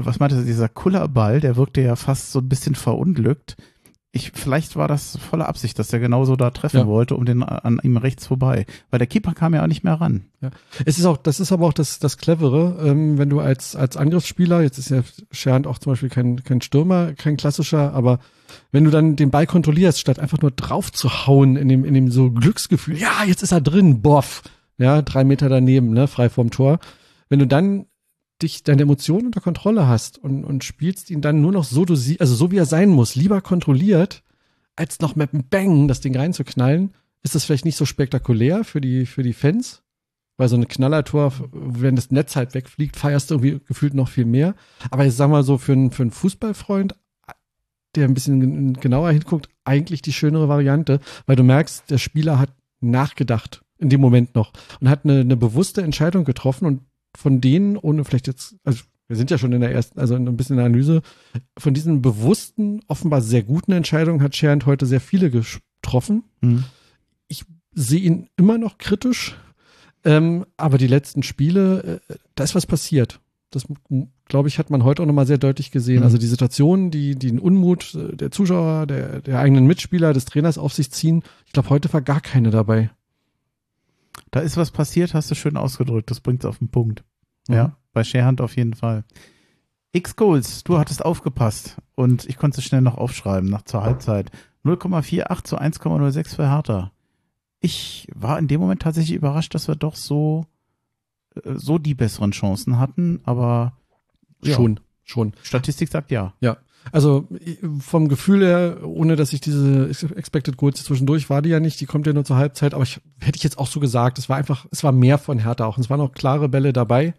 Speaker 1: Kullerball, der wirkte ja fast so ein bisschen verunglückt. Vielleicht war das volle Absicht, dass er genauso da treffen wollte, an ihm rechts vorbei. Weil der Keeper kam ja auch nicht mehr ran. Ja.
Speaker 2: Das ist aber auch das Clevere, wenn du als Angriffsspieler, jetzt ist ja Scherhand auch zum Beispiel kein Stürmer, kein klassischer, aber wenn du dann den Ball kontrollierst, statt einfach nur drauf zu hauen in dem so Glücksgefühl, ja, jetzt ist er drin, boff, ja, 3 Meter daneben, ne, frei vorm Tor. Wenn du dann deine Emotionen unter Kontrolle hast und spielst ihn dann nur noch so wie er sein muss, lieber kontrolliert, als noch mit einem Bang das Ding reinzuknallen, ist das vielleicht nicht so spektakulär für die Fans, weil so ein Knallertor, wenn das Netz halt wegfliegt, feierst du irgendwie gefühlt noch viel mehr. Aber ich sag mal so, für einen Fußballfreund, der ein bisschen genauer hinguckt, eigentlich die schönere Variante, weil du merkst, der Spieler hat nachgedacht in dem Moment noch und hat eine bewusste Entscheidung getroffen und von denen, ohne vielleicht jetzt, also wir sind ja schon in der ersten, also ein bisschen in der Analyse, von diesen bewussten, offenbar sehr guten Entscheidungen hat Scherhand heute sehr viele getroffen. Ich sehe ihn immer noch kritisch, aber die letzten Spiele, da ist was passiert. Das, glaube ich, hat man heute auch nochmal sehr deutlich gesehen. Also die Situationen, die den Unmut der Zuschauer, der eigenen Mitspieler, des Trainers auf sich ziehen, ich glaube, heute war gar keine dabei.
Speaker 1: Da ist was passiert, hast du schön ausgedrückt. Das bringt es auf den Punkt. Ja, bei Scherhand auf jeden Fall. X-Goals, du hattest aufgepasst und ich konnte es schnell noch aufschreiben, zur Halbzeit. 0,48 zu 1,06 für Hertha. Ich war in dem Moment tatsächlich überrascht, dass wir doch so die besseren Chancen hatten, aber ja.
Speaker 2: Schon.
Speaker 1: Statistik sagt ja.
Speaker 2: Ja, also vom Gefühl her, ohne dass ich diese Expected Goals zwischendurch war die ja nicht, die kommt ja nur zur Halbzeit, aber hätte ich jetzt auch so gesagt, es war mehr von Hertha auch. Und es waren auch klare Bälle dabei,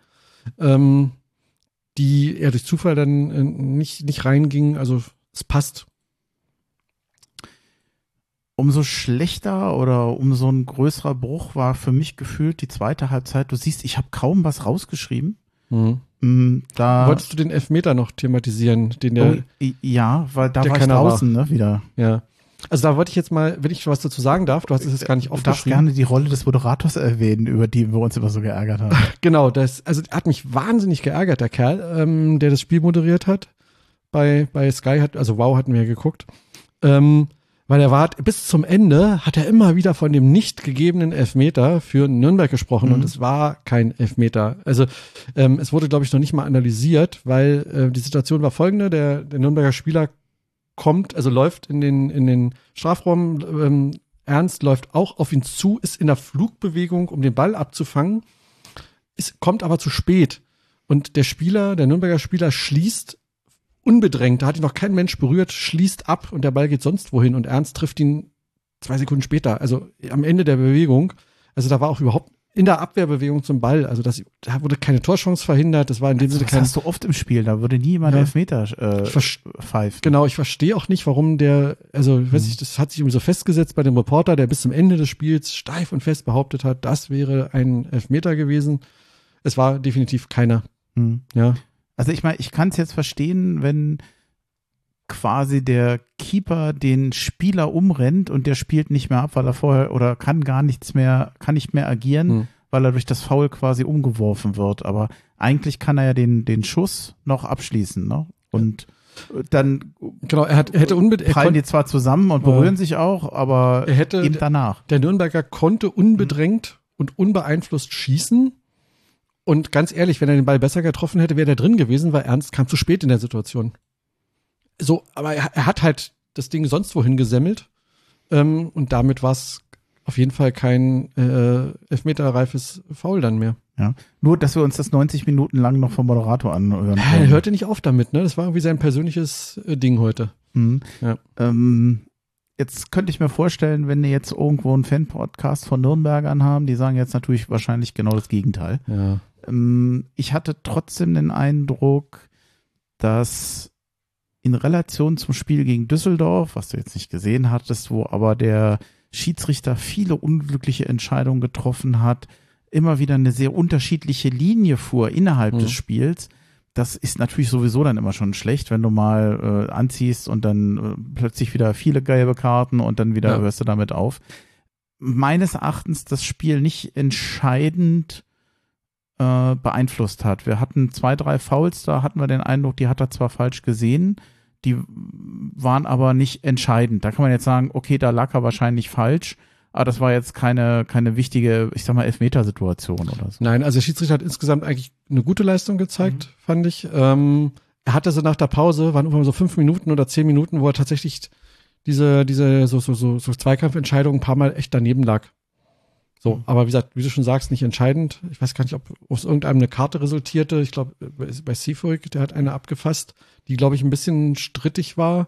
Speaker 2: die eher durch Zufall dann nicht reingingen, also es passt.
Speaker 1: Umso schlechter oder umso ein größerer Bruch war für mich gefühlt die zweite Halbzeit. Du siehst, ich habe kaum was rausgeschrieben.
Speaker 2: Wolltest du den Elfmeter noch thematisieren?
Speaker 1: Ja, weil da
Speaker 2: war
Speaker 1: ich draußen, ne, wieder.
Speaker 2: Ja. Also da wollte ich jetzt mal, wenn ich was dazu sagen darf, du hast es jetzt gar nicht aufgeschrieben.
Speaker 1: Du darfst gerne die Rolle des Moderators erwähnen, über die wir uns immer so geärgert haben.
Speaker 2: Genau, also hat mich wahnsinnig geärgert, der Kerl, der das Spiel moderiert hat. Bei Sky Wow hatten wir ja geguckt. Weil er war, bis zum Ende hat er immer wieder von dem nicht gegebenen Elfmeter für Nürnberg gesprochen und es war kein Elfmeter. Also es wurde, glaube ich, noch nicht mal analysiert, weil die Situation war folgende, der Nürnberger Spieler läuft in den Strafraum, Ernst läuft auch auf ihn zu, ist in der Flugbewegung, um den Ball abzufangen, kommt aber zu spät. Und der Nürnberger Spieler schließt unbedrängt, da hat ihn noch kein Mensch berührt, schließt ab und der Ball geht sonst wohin und Ernst trifft ihn 2 Sekunden später, also am Ende der Bewegung. Also da war auch überhaupt in der Abwehrbewegung zum Ball, also da wurde keine Torchance verhindert, das war in dem Sinne
Speaker 1: kein... Das hast du oft im Spiel, da würde niemand Elfmeter pfeifen.
Speaker 2: Genau, ich verstehe auch nicht, warum weiß ich, das hat sich irgendwie so festgesetzt bei dem Reporter, der bis zum Ende des Spiels steif und fest behauptet hat, das wäre ein Elfmeter gewesen. Es war definitiv keiner. Ja.
Speaker 1: Also ich meine, ich kann es jetzt verstehen, wenn quasi der Keeper den Spieler umrennt und der spielt nicht mehr ab, weil er vorher oder kann nicht mehr agieren, weil er durch das Foul quasi umgeworfen wird. Aber eigentlich kann er ja den Schuss noch abschließen, ne? Und dann
Speaker 2: genau, er hätte unbedingt
Speaker 1: fallen die zwar zusammen und berühren sich auch, aber eben danach.
Speaker 2: Der Nürnberger konnte unbedrängt und unbeeinflusst schießen. Und ganz ehrlich, wenn er den Ball besser getroffen hätte, wäre der drin gewesen, weil Ernst kam zu spät in der Situation. So, aber er hat halt das Ding sonst wohin gesemmelt. Und damit war es auf jeden Fall kein elfmeterreifes Foul dann mehr.
Speaker 1: Ja. Nur, dass wir uns das 90 Minuten lang noch vom Moderator anhören.
Speaker 2: Er hörte nicht auf damit, ne? Das war irgendwie sein persönliches Ding heute.
Speaker 1: Ja. Jetzt könnte ich mir vorstellen, wenn wir jetzt irgendwo einen Fan-Podcast von Nürnbergern haben, die sagen jetzt natürlich wahrscheinlich genau das Gegenteil.
Speaker 2: Ja.
Speaker 1: Ich hatte trotzdem den Eindruck, dass in Relation zum Spiel gegen Düsseldorf, was du jetzt nicht gesehen hattest, wo aber der Schiedsrichter viele unglückliche Entscheidungen getroffen hat, immer wieder eine sehr unterschiedliche Linie fuhr innerhalb des Spiels. Das ist natürlich sowieso dann immer schon schlecht, wenn du mal anziehst und dann plötzlich wieder viele gelbe Karten und dann wieder hörst du damit auf. Meines Erachtens das Spiel nicht entscheidend beeinflusst hat. Wir hatten 2, 3 Fouls, da hatten wir den Eindruck, die hat er zwar falsch gesehen, die waren aber nicht entscheidend. Da kann man jetzt sagen, okay, da lag er wahrscheinlich falsch, aber das war jetzt keine wichtige, ich sag mal, Elfmetersituation oder so.
Speaker 2: Nein, also der Schiedsrichter hat insgesamt eigentlich eine gute Leistung gezeigt, fand ich. Er hatte so nach der Pause, waren irgendwann so 5 Minuten oder 10 Minuten, wo er tatsächlich diese so Zweikampfentscheidungen ein paar Mal echt daneben lag. So, aber wie gesagt, wie du schon sagst, nicht entscheidend. Ich weiß gar nicht, ob aus irgendeinem eine Karte resultierte. Ich glaube, bei Seefuig, der hat eine abgefasst, die, glaube ich, ein bisschen strittig war.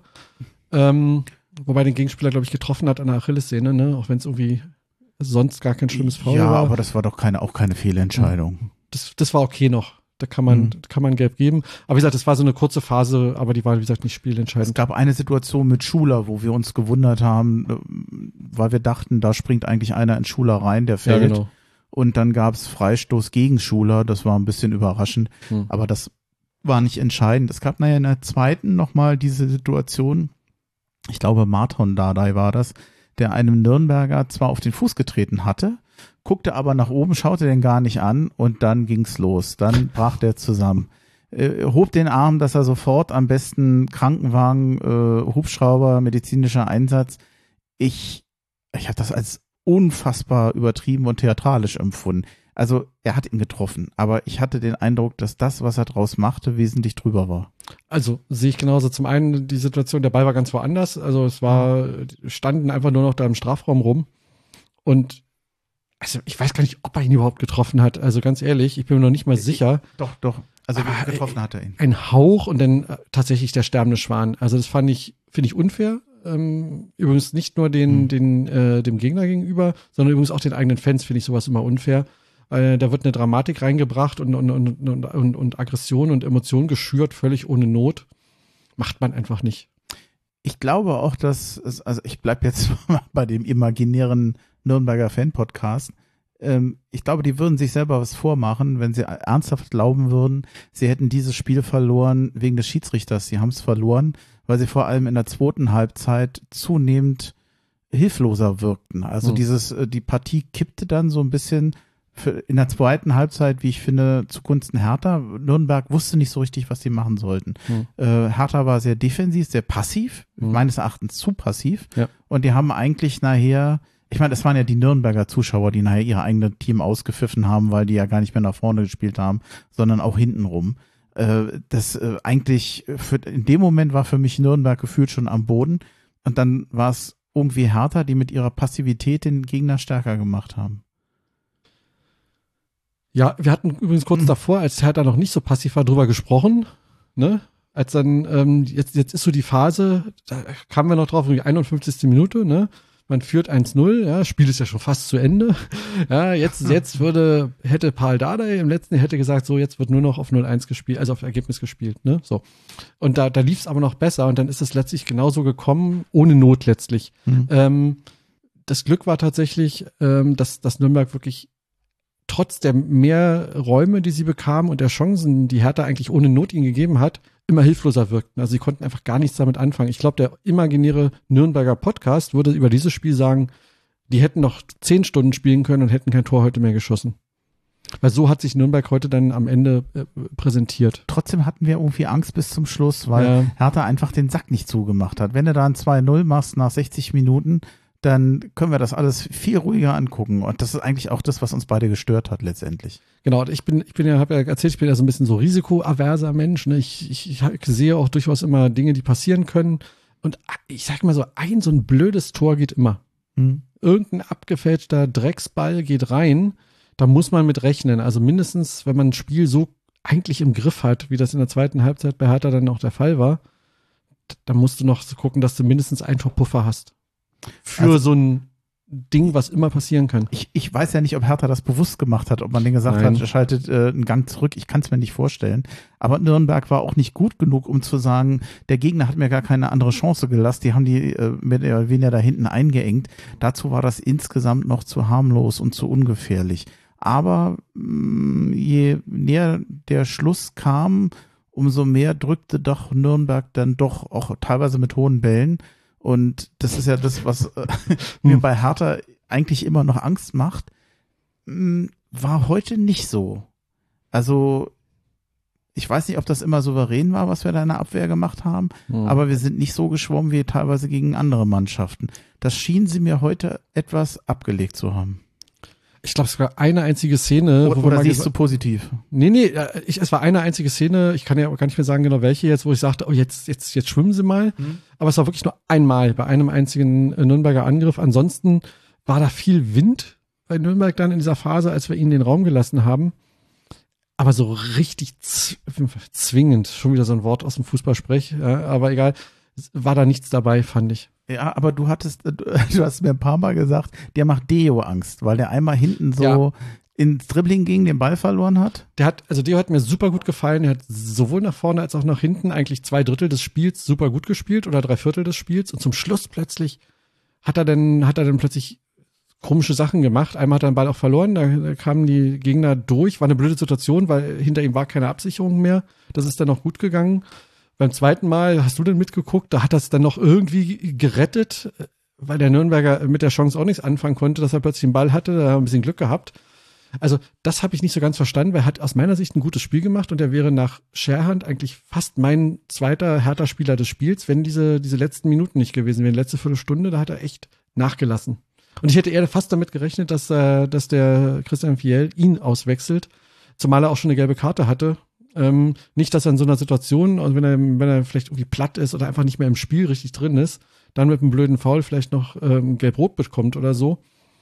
Speaker 2: Wobei den Gegenspieler, glaube ich, getroffen hat an der Achillessehne, ne? Auch wenn es irgendwie sonst gar kein schlimmes Foul war.
Speaker 1: Ja, aber das war doch auch keine Fehlentscheidung.
Speaker 2: Das war okay noch. Da kann man gelb geben. Aber wie gesagt, das war so eine kurze Phase, aber die war, wie gesagt, nicht spielentscheidend.
Speaker 1: Es gab eine Situation mit Schuler, wo wir uns gewundert haben, weil wir dachten, da springt eigentlich einer in Schuler rein, der fällt. Ja, genau. Und dann gab es Freistoß gegen Schuler. Das war ein bisschen überraschend. Aber das war nicht entscheidend. Es gab nachher in der zweiten nochmal diese Situation, ich glaube Marton Dardai war das, der einem Nürnberger zwar auf den Fuß getreten hatte, guckte aber nach oben, schaute den gar nicht an und dann ging's los. Dann brach der zusammen. Hob den Arm, dass er sofort am besten Krankenwagen, Hubschrauber, medizinischer Einsatz. Ich habe das als unfassbar übertrieben und theatralisch empfunden. Also er hat ihn getroffen, aber ich hatte den Eindruck, dass das, was er draus machte, wesentlich drüber war.
Speaker 2: Also sehe ich genauso. Zum einen die Situation, der Ball war ganz woanders. Also standen einfach nur noch da im Strafraum rum. Und also ich weiß gar nicht, ob er ihn überhaupt getroffen hat. Also ganz ehrlich, ich bin mir noch nicht mal sicher.
Speaker 1: Doch. Also getroffen hat er ihn.
Speaker 2: Ein Hauch und dann tatsächlich der sterbende Schwan. Also das finde ich unfair. Übrigens nicht nur dem Gegner gegenüber, sondern übrigens auch den eigenen Fans finde ich sowas immer unfair. Da wird eine Dramatik reingebracht und Aggression und Emotion geschürt, völlig ohne Not. Macht man einfach nicht.
Speaker 1: Ich glaube auch, also ich bleibe jetzt bei dem imaginären Nürnberger Fan-Podcast. Ich glaube, die würden sich selber was vormachen, wenn sie ernsthaft glauben würden, sie hätten dieses Spiel verloren wegen des Schiedsrichters. Sie haben es verloren, weil sie vor allem in der zweiten Halbzeit zunehmend hilfloser wirkten. Also die Partie kippte dann so ein bisschen in der zweiten Halbzeit, wie ich finde, zugunsten Hertha. Nürnberg wusste nicht so richtig, was sie machen sollten. Hertha war sehr defensiv, sehr passiv, meines Erachtens zu passiv. Ja. Und die haben eigentlich nachher, ich meine, es waren ja die Nürnberger Zuschauer, die nachher ihr eigenes Team ausgepfiffen haben, weil die ja gar nicht mehr nach vorne gespielt haben, sondern auch hintenrum. Eigentlich in dem Moment war für mich Nürnberg gefühlt schon am Boden. Und dann war es irgendwie Hertha, die mit ihrer Passivität den Gegner stärker gemacht haben.
Speaker 2: Ja, wir hatten übrigens kurz davor, als Hertha noch nicht so passiv war, drüber gesprochen, ne? Als dann, jetzt ist so die Phase, da kamen wir noch drauf, 51. Minute, ne? Man führt 1-0, ja, Spiel ist ja schon fast zu Ende. Ja, jetzt hätte Paul Dardai im letzten Jahr gesagt, so, jetzt wird nur noch auf 0-1 gespielt, also auf Ergebnis gespielt, ne? So. Und da lief es aber noch besser und dann ist es letztlich genauso gekommen, ohne Not letztlich. Das Glück war tatsächlich, dass Nürnberg wirklich trotz der mehr Räume, die sie bekamen und der Chancen, die Hertha eigentlich ohne Not ihnen gegeben hat, immer hilfloser wirkten. Also sie konnten einfach gar nichts damit anfangen. Ich glaube, der imaginäre Nürnberger Podcast würde über dieses Spiel sagen, die hätten noch 10 Stunden spielen können und hätten kein Tor heute mehr geschossen. Weil so hat sich Nürnberg heute dann am Ende präsentiert.
Speaker 1: Trotzdem hatten wir irgendwie Angst bis zum Schluss, weil Hertha einfach den Sack nicht zugemacht hat. Wenn du da ein 2-0 machst nach 60 Minuten, dann können wir das alles viel ruhiger angucken. Und das ist eigentlich auch das, was uns beide gestört hat letztendlich.
Speaker 2: Genau, ich bin ja erzählt, ich bin ja so ein bisschen so risikoaverser Mensch. Ne? Ich sehe auch durchaus immer Dinge, die passieren können. Und ich sag mal so ein blödes Tor geht immer. Irgendein abgefälschter Drecksball geht rein. Da muss man mit rechnen. Also mindestens, wenn man ein Spiel so eigentlich im Griff hat, wie das in der zweiten Halbzeit bei Hertha dann auch der Fall war, dann musst du noch so gucken, dass du mindestens einen Torpuffer hast. Für so ein Ding, was immer passieren kann.
Speaker 1: Ich weiß ja nicht, ob Hertha das bewusst gemacht hat, ob man denen gesagt hat, schaltet einen Gang zurück. Ich kann es mir nicht vorstellen. Aber Nürnberg war auch nicht gut genug, um zu sagen, der Gegner hat mir gar keine andere Chance gelassen. Die haben die mehr oder weniger da hinten eingeengt. Dazu war das insgesamt noch zu harmlos und zu ungefährlich. Aber je näher der Schluss kam, umso mehr drückte doch Nürnberg dann doch auch teilweise mit hohen Bällen. Und das ist ja das, was mir bei Hertha eigentlich immer noch Angst macht, war heute nicht so. Also ich weiß nicht, ob das immer souverän war, was wir da in der Abwehr gemacht haben, aber wir sind nicht so geschwommen wie teilweise gegen andere Mannschaften. Das schien sie mir heute etwas abgelegt zu haben.
Speaker 2: Ich glaube, es war eine einzige Szene.
Speaker 1: Oder siehst du positiv?
Speaker 2: Nee, es war eine einzige Szene, ich kann ja auch gar nicht mehr sagen genau welche jetzt, wo ich sagte, oh, jetzt schwimmen sie mal. Aber es war wirklich nur einmal bei einem einzigen Nürnberger Angriff. Ansonsten war da viel Wind bei Nürnberg dann in dieser Phase, als wir ihnen den Raum gelassen haben. Aber so richtig zwingend, schon wieder so ein Wort aus dem Fußballsprech, ja, aber egal, war da nichts dabei, fand ich.
Speaker 1: Ja, aber du hast mir ein paar Mal gesagt, der macht Deo Angst, weil der einmal hinten so ins Dribbling ging, den Ball verloren hat.
Speaker 2: Deo hat mir super gut gefallen. Er hat sowohl nach vorne als auch nach hinten eigentlich 2/3 des Spiels super gut gespielt oder 3/4 des Spiels. Und zum Schluss plötzlich hat er dann plötzlich komische Sachen gemacht. Einmal hat er den Ball auch verloren, da kamen die Gegner durch. War eine blöde Situation, weil hinter ihm war keine Absicherung mehr. Das ist dann noch gut gegangen. Beim zweiten Mal, hast du denn mitgeguckt, da hat er es dann noch irgendwie gerettet, weil der Nürnberger mit der Chance auch nichts anfangen konnte, dass er plötzlich den Ball hatte, da hat er ein bisschen Glück gehabt. Also das habe ich nicht so ganz verstanden, weil er hat aus meiner Sicht ein gutes Spiel gemacht und er wäre nach Scherhand eigentlich fast mein zweiter Hertha-Spieler des Spiels, wenn diese letzten Minuten nicht gewesen wären. Letzte Viertelstunde, da hat er echt nachgelassen. Und ich hätte eher fast damit gerechnet, dass der Christian Fiel ihn auswechselt, zumal er auch schon eine gelbe Karte hatte. Nicht, dass er in so einer Situation, also wenn er vielleicht irgendwie platt ist oder einfach nicht mehr im Spiel richtig drin ist, dann mit einem blöden Foul vielleicht noch gelb-rot bekommt oder so.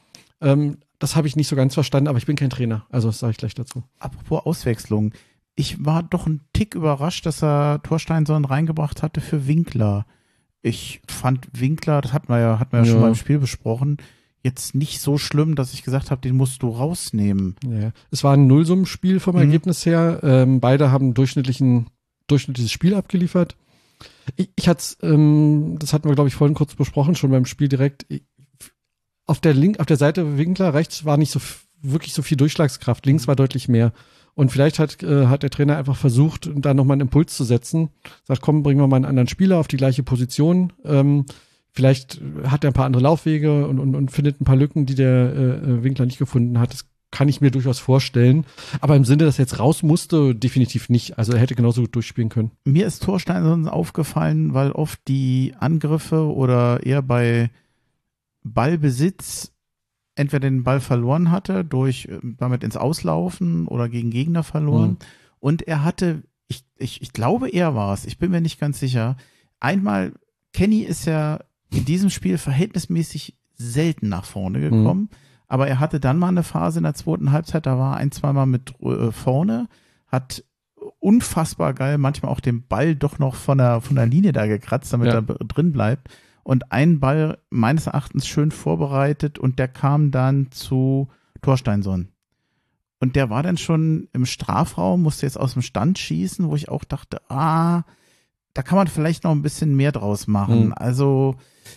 Speaker 2: Das habe ich nicht so ganz verstanden, aber ich bin kein Trainer, also das sage ich gleich dazu.
Speaker 1: Apropos Auswechslung, ich war doch ein Tick überrascht, dass er Torsteinsson reingebracht hatte für Winkler. Ich fand Winkler, das hatten wir ja schon beim Spiel besprochen, jetzt nicht so schlimm, dass ich gesagt habe, den musst du rausnehmen.
Speaker 2: Ja. Es war ein Nullsummenspiel vom Ergebnis her. Beide haben durchschnittliches Spiel abgeliefert. Ich hatte das hatten wir, glaube ich, vorhin kurz besprochen, schon beim Spiel direkt. Auf der Seite Winkler rechts war nicht so wirklich so viel Durchschlagskraft. Links war deutlich mehr. Und vielleicht hat der Trainer einfach versucht, da nochmal einen Impuls zu setzen. Sagt, komm, bringen wir mal einen anderen Spieler auf die gleiche Position. Vielleicht hat er ein paar andere Laufwege und findet ein paar Lücken, die der Winkler nicht gefunden hat. Das kann ich mir durchaus vorstellen. Aber im Sinne, dass er jetzt raus musste, definitiv nicht. Also er hätte genauso gut durchspielen können.
Speaker 1: Mir ist Torsteinsson aufgefallen, weil oft die Angriffe oder eher bei Ballbesitz entweder den Ball verloren hatte, durch damit ins Auslaufen oder gegen Gegner verloren. Und er hatte, ich glaube, er war es, ich bin mir nicht ganz sicher. Einmal, Kenny ist ja in diesem Spiel verhältnismäßig selten nach vorne gekommen, aber er hatte dann mal eine Phase in der zweiten Halbzeit, da war ein, zweimal mit vorne, hat unfassbar geil manchmal auch den Ball doch noch von der Linie da gekratzt, damit er drin bleibt. Und einen Ball meines Erachtens schön vorbereitet und der kam dann zu Torsteinsson. Und der war dann schon im Strafraum, musste jetzt aus dem Stand schießen, wo ich auch dachte, da kann man vielleicht noch ein bisschen mehr draus machen. Also,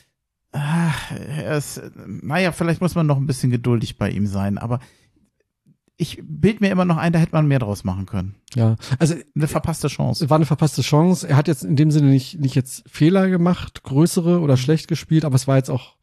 Speaker 1: vielleicht muss man noch ein bisschen geduldig bei ihm sein, aber ich bild mir immer noch ein, da hätte man mehr draus machen können.
Speaker 2: Ja, also
Speaker 1: eine verpasste Chance.
Speaker 2: Es war eine verpasste Chance. Er hat jetzt in dem Sinne nicht jetzt Fehler gemacht, größere oder schlecht gespielt, aber es war jetzt auch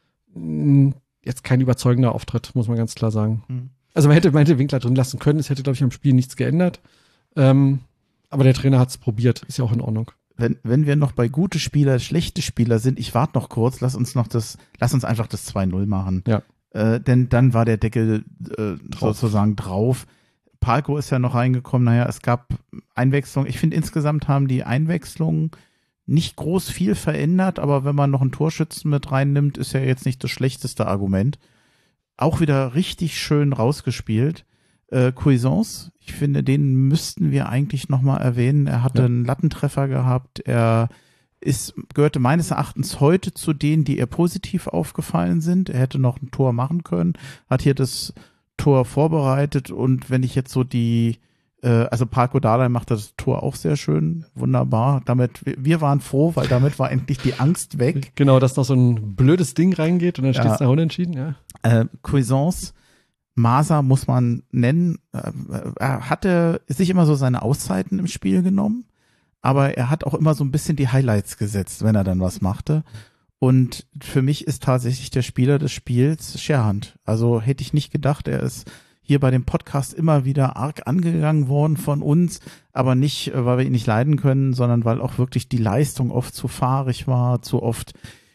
Speaker 2: jetzt kein überzeugender Auftritt, muss man ganz klar sagen. Also man hätte Winkler drin lassen können, es hätte, glaube ich, am Spiel nichts geändert. Aber der Trainer hat es probiert, ist ja auch in Ordnung.
Speaker 1: Wenn wir noch bei gute Spieler, schlechte Spieler sind, ich warte noch kurz, lass uns einfach das 2-0 machen.
Speaker 2: Ja.
Speaker 1: Denn dann war der Deckel sozusagen drauf. Palko ist ja noch reingekommen. Naja, es gab Einwechslung. Ich finde, insgesamt haben die Einwechslungen nicht groß viel verändert, aber wenn man noch einen Torschützen mit reinnimmt, ist ja jetzt nicht das schlechteste Argument. Auch wieder richtig schön rausgespielt. Cuisance, ich finde, den müssten wir eigentlich nochmal erwähnen. Er hatte einen Lattentreffer gehabt. Er gehörte meines Erachtens heute zu denen, die eher positiv aufgefallen sind. Er hätte noch ein Tor machen können, hat hier das Tor vorbereitet und wenn ich jetzt so also Palko Dardai macht das Tor auch sehr schön, wunderbar. Wir waren froh, weil damit war endlich die Angst weg.
Speaker 2: Genau, dass noch so ein blödes Ding reingeht und dann steht es nach unentschieden, ja.
Speaker 1: Cuisance, Masa muss man nennen, er hatte sich immer so seine Auszeiten im Spiel genommen. Aber er hat auch immer so ein bisschen die Highlights gesetzt, wenn er dann was machte. Und für mich ist tatsächlich der Spieler des Spiels Scherhand. Also hätte ich nicht gedacht, er ist hier bei dem Podcast immer wieder arg angegangen worden von uns, aber nicht, weil wir ihn nicht leiden können, sondern weil auch wirklich die Leistung oft zu fahrig war, zu oft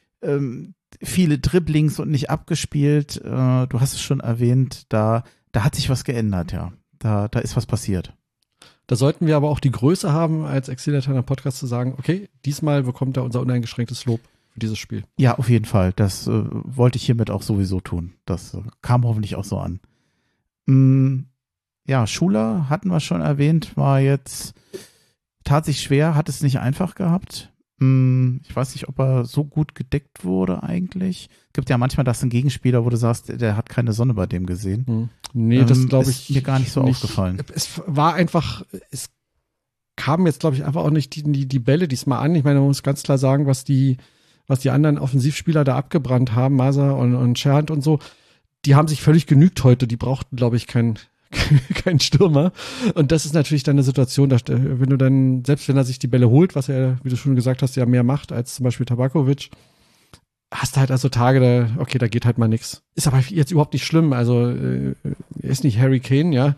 Speaker 1: viele Dribblings und nicht abgespielt. Du hast es schon erwähnt, da hat sich was geändert, ja. Da ist was passiert.
Speaker 2: Da sollten wir aber auch die Größe haben, als Exil-Laterner Podcast zu sagen, okay, diesmal bekommt er unser uneingeschränktes Lob für dieses Spiel.
Speaker 1: Ja, auf jeden Fall. Das wollte ich hiermit auch sowieso tun. Das kam hoffentlich auch so an. Ja, Schuler hatten wir schon erwähnt, tat sich schwer, hat es nicht einfach gehabt. Ich weiß nicht, ob er so gut gedeckt wurde eigentlich. Gibt ja manchmal das ein Gegenspieler, wo du sagst, der hat keine Sonne bei dem gesehen.
Speaker 2: Nee, das glaube ich.
Speaker 1: Ist mir gar nicht so aufgefallen.
Speaker 2: Es war einfach, es kamen jetzt, glaube ich, einfach auch nicht die Bälle diesmal an. Ich meine, man muss ganz klar sagen, was die anderen Offensivspieler da abgebrannt haben, Masa und Scherhand und so. die haben sich völlig genügt heute. Die brauchten, glaube ich, keinen Stürmer. Und das ist natürlich dann eine Situation, dass, wenn du dann, selbst wenn er sich die Bälle holt, was er, wie du schon gesagt hast, ja mehr macht als zum Beispiel Tabakovic, hast du halt also Tage, da geht halt mal nix. Ist aber jetzt überhaupt nicht schlimm. Also er ist nicht Harry Kane, ja.